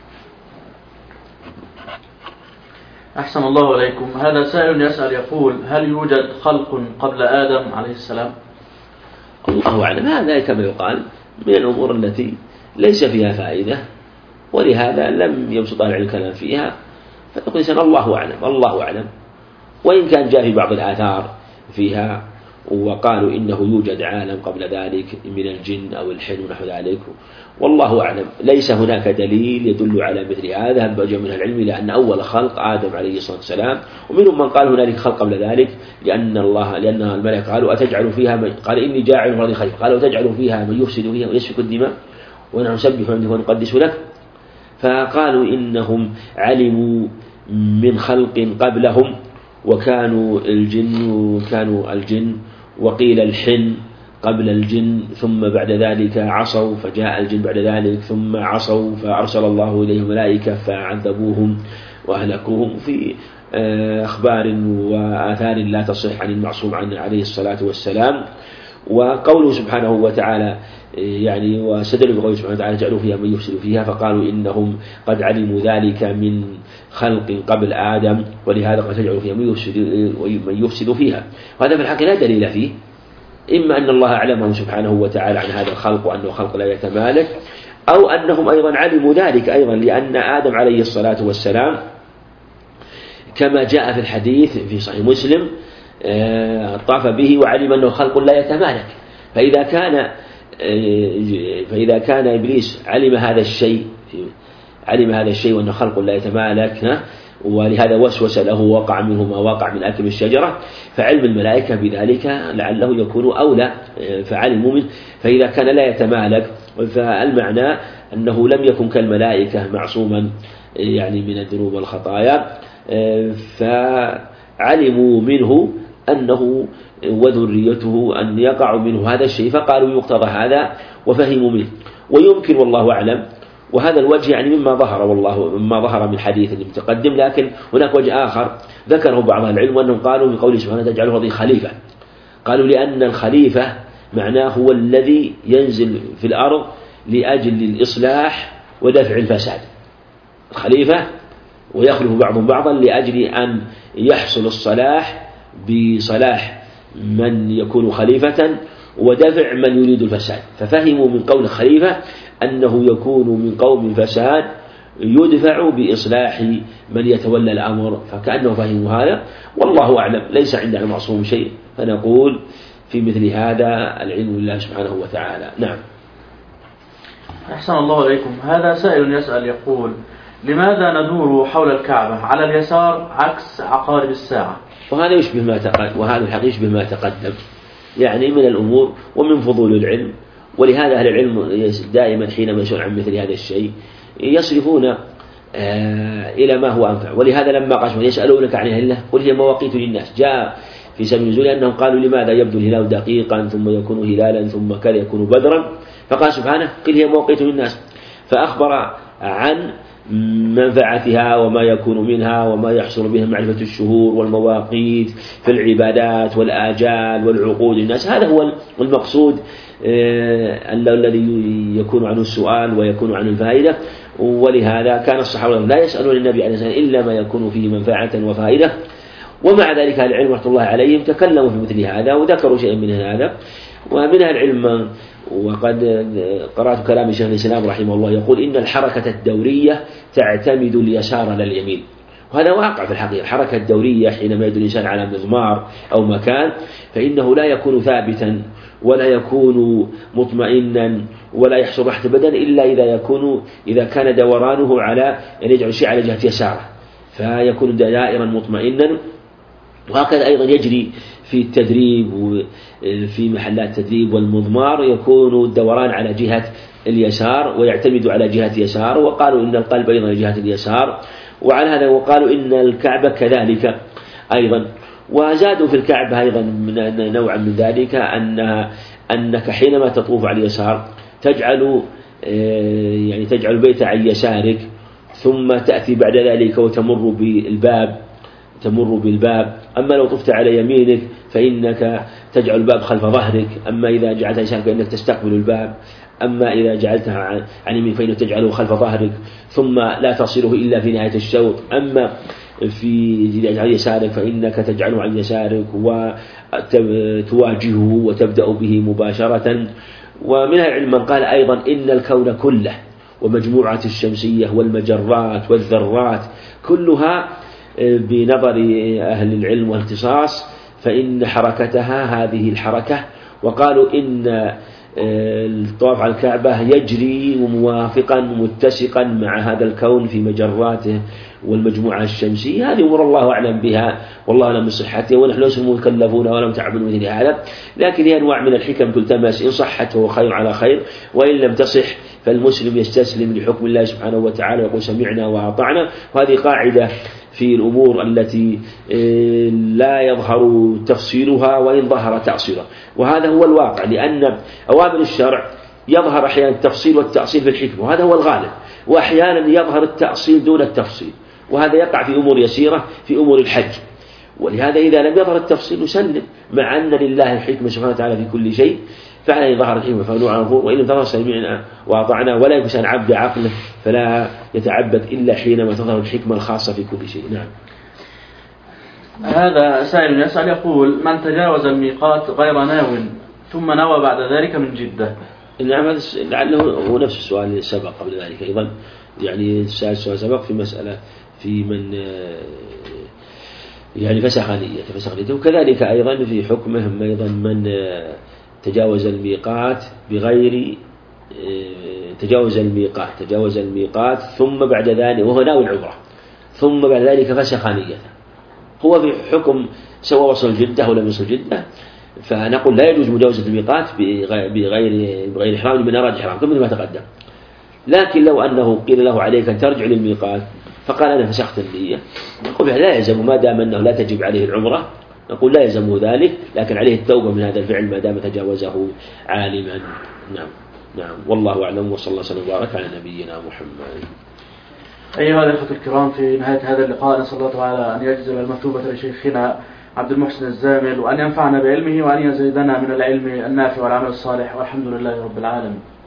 أحسن الله عليكم. هذا سائل يسأل يقول هل يوجد خلق قبل آدم عليه السلام؟ الله أعلم، هذا كما يقال من الأمور التي ليس فيها فائدة، ولهذا لم يبسط العلم الكلام فيها، فتقول إنسان الله أعلم، الله أعلم. وإن كان جاء في بعض الآثار فيها وقالوا إنه يوجد عالم قبل ذلك من الجن أو الحن ونحو ذلك، والله أعلم. ليس هناك دليل يدل على مثل هذا، بجى من العلم لأن أول خلق آدم عليه الصلاة والسلام، ومنهم من قال هنالك خلق قبل ذلك، لأن الملائكة قالوا أتجعل فيها قال إني جاعل في الأرض خليفة، قالوا أتجعل فيها من يفسد فيها ويسفك الدماء ونحن نسبح بحمدك ونقدس لك، فقالوا إنهم علموا من خلق قبلهم وكانوا الجن وقيل الحن قبل الجن، ثم بعد ذلك عصوا فجاء الجن بعد ذلك، ثم عصوا فأرسل الله إليهم ملائكة فعذبوهم وأهلكوهم، في أخبار وآثار لا تصح عن المعصوم عليه الصلاة والسلام. وقوله سبحانه وتعالى يعني وسدلوا بقوله سبحانه وتعالى جعلوا فيها من يفسد فيها، فقالوا إنهم قد علموا ذلك من خلق قبل آدم، ولهذا قد تجعلوا فيها من يفسد فيها. وهذا في الحقيقة لا دليل فيه، إما أن الله أعلمهم سبحانه وتعالى عن هذا الخلق وأنه خلق لا يتمالك، أو أنهم أيضا علموا ذلك أيضا، لأن آدم عليه الصلاة والسلام كما جاء في الحديث في صحيح مسلم طاف به وعلم أنه خلق لا يتمالك، فإذا كان إبليس علم هذا الشيء وأنه خلق لا يتمالك، ولهذا وسوس له وقع منه ما وقع من أكل الشجرة، فعلم الملائكة بذلك لعله يكون أولى فعلموا منه. فإذا كان لا يتمالك فالمعنى أنه لم يكن كالملائكة معصوما يعني من الذنوب والخطايا، فعلموا منه أنه وذريته أن يقع منه هذا الشيء، فقالوا يقتضى هذا وفهموا منه. ويمكن والله أعلم، وهذا الوجه يعني مما ظهر من حديث المتقدم، لكن هناك وجه آخر ذكره بعض العلم، وأنهم قالوا بقوله سبحانه تجعله هذه خليفة، قالوا لأن الخليفة معناه هو الذي ينزل في الأرض لأجل الإصلاح ودفع الفساد، الخليفة، ويخلف بعضهم بعضا لأجل أن يحصل الصلاح بصلاح من يكون خليفة ودفع من يريد الفساد. ففهموا من قول الخليفة أنه يكون من قوم فساد يدفع بإصلاح من يتولى الأمر، فكأنه فهموا هذا، والله أعلم. ليس عندنا معصوم شيء، فنقول في مثل هذا العلم لله سبحانه وتعالى. نعم. أحسن الله عليكم. هذا سائل يسأل يقول لماذا ندور حول الكعبة على اليسار عكس عقارب الساعة؟ وهذا الحقيقة يشبه ما تقدم، يعني من الأمور ومن فضول العلم، ولهذا أهل العلم دائما حينما يسألون عن مثل هذا الشيء يصرفون إلى ما هو أنفع. ولهذا لما قسموا يسألونك عن الهلة قل هي مواقيت للناس، جاء في سبيل النزول أنهم قالوا لماذا يبدو الهلال دقيقا ثم يكون هلالا ثم كذا يكون بدرا، فقال سبحانه قل هي مواقيت للناس، فأخبر عن منفعتها وما يكون منها وما يحصل بها معرفة الشهور والمواقيت في العبادات والآجال والعقود الناس. هذا هو المقصود الذي يكون عنه السؤال ويكون عنه الفائدة. ولهذا كان الصحابة لا يسألون النبي عليه الصلاة والسلام إلا ما يكون فيه منفعة وفائدة. ومع ذلك أهل العلم رحمة الله عليهم تكلموا في مثل هذا وذكروا شيئا من هذا. ومن أهل العلم وقد قرأت كلام شيخ الإسلام رحمه الله يقول إن الحركة الدورية تعتمد اليسار على اليمين، وهذا واقع في الحقيقة. الحركة الدورية حينما يدل الإنسان على مضمار أو مكان فإنه لا يكون ثابتا ولا يكون مطمئنا ولا يحصل راحة بدن إلا إذا كان دورانه على أن يجعل الشيء على جهة يساره فيكون دائرا مطمئنا. وهكذا أيضا يجري في التدريب وفي محلات التدريب والمضمار يكون الدوران على جهة اليسار ويعتمد على جهة يسار. وقالوا إن القلب أيضا جهة اليسار، وعلى هذا وقالوا إن الكعبة كذلك أيضا. وزادوا في الكعبة أيضا من نوعا من ذلك أنك حينما تطوف على اليسار تجعل البيت عن يسارك ثم تأتي بعد ذلك وتمر بالباب. أما لو طفت على يمينك فإنك تجعل الباب خلف ظهرك، أما إذا جعلتها يسارك فإنك تستقبل الباب، أما إذا جعلتها عن يمين فإنك تجعله خلف ظهرك ثم لا تصله إلا في نهاية الشوط. أما في عن يسارك فإنك تجعله عن يسارك وتواجهه وتبدأ به مباشرة. ومن العلم من قال أيضا إن الكون كله ومجموعة الشمسية والمجرات والذرات كلها بنظر أهل العلم والاختصاص فإن حركتها هذه الحركة. وقالوا إن الطواف على الكعبة يجري موافقا متسقا مع هذا الكون في مجراته والمجموعة الشمسية. هذه أمور الله أعلم بها والله أعلم بصحتها ونحن لسنا مكلفون ولم تعبدوا مثل هذا، لكن هي أنواع من الحكم تلتمس، إن صحت فهو خير على خير وإن لم تصح فالمسلم يستسلم لحكم الله سبحانه وتعالى ويقول سمعنا وأطعنا. وهذه قاعدة في الأمور التي لا يظهر تفصيلها وإن ظهر تأصيلها، وهذا هو الواقع، لأن أوامر الشرع يظهر أحيانا التفصيل والتأصيل في الحكمة وهذا هو الغالب، وأحيانا يظهر التأصيل دون التفصيل، وهذا يقع في أمور يسيرة في أمور الحج. ولهذا إذا لم يظهر التفصيل نسلم مع أن لله الحكمة سبحانه وتعالى في كل شيء، فعلا ظهر الحكمة فنوع عنفور وإن لم تظهر سمعنا وأطعنا. ولا يكون عبد عقله فلا يتعبد إلا حينما تظهر الحكمة الخاصة في كل شيء. نعم. هذا سائل يسأل يقول: من تجاوز الميقات غير ناو ثم نوى بعد ذلك من جدة؟ نعم، لعله هو نفس السؤال اللي سبق قبل ذلك أيضا، يعني السؤال سبق في مسألة في من فسخ نيته، وكذلك أيضا في حكمهم أيضا من تجاوز الميقات بغير تجاوز الميقات ثم بعد ذلك وهو ناوي العمرة ثم بعد ذلك فسخ نيته، هو في حكم سواء وصل جدة أو لم يصل جدة، فنقول لا يجوز مجاوزة الميقات بغير إحرام من أراد إحرام كما تقدم. لكن لو أنه قيل له عليك أن ترجع للميقات فقال أنا فسخت النية، نقول لا يلزم ما دام أنه لا تجب عليه العمرة، نقول لا يلزمه ذلك، لكن عليه التوبة من هذا الفعل ما دام تجاوزه عالما. نعم والله أعلم، وصلى الله وسلم وبارك على نبينا محمد. أيها الأخوة الكرام، في نهاية هذا اللقاء نسأل الله تعالى أن يجزل المثوبة لشيخنا عبد المحسن الزامل وأن ينفعنا بعلمه وأن يزيدنا من العلم النافع والعمل الصالح، والحمد لله رب العالمين.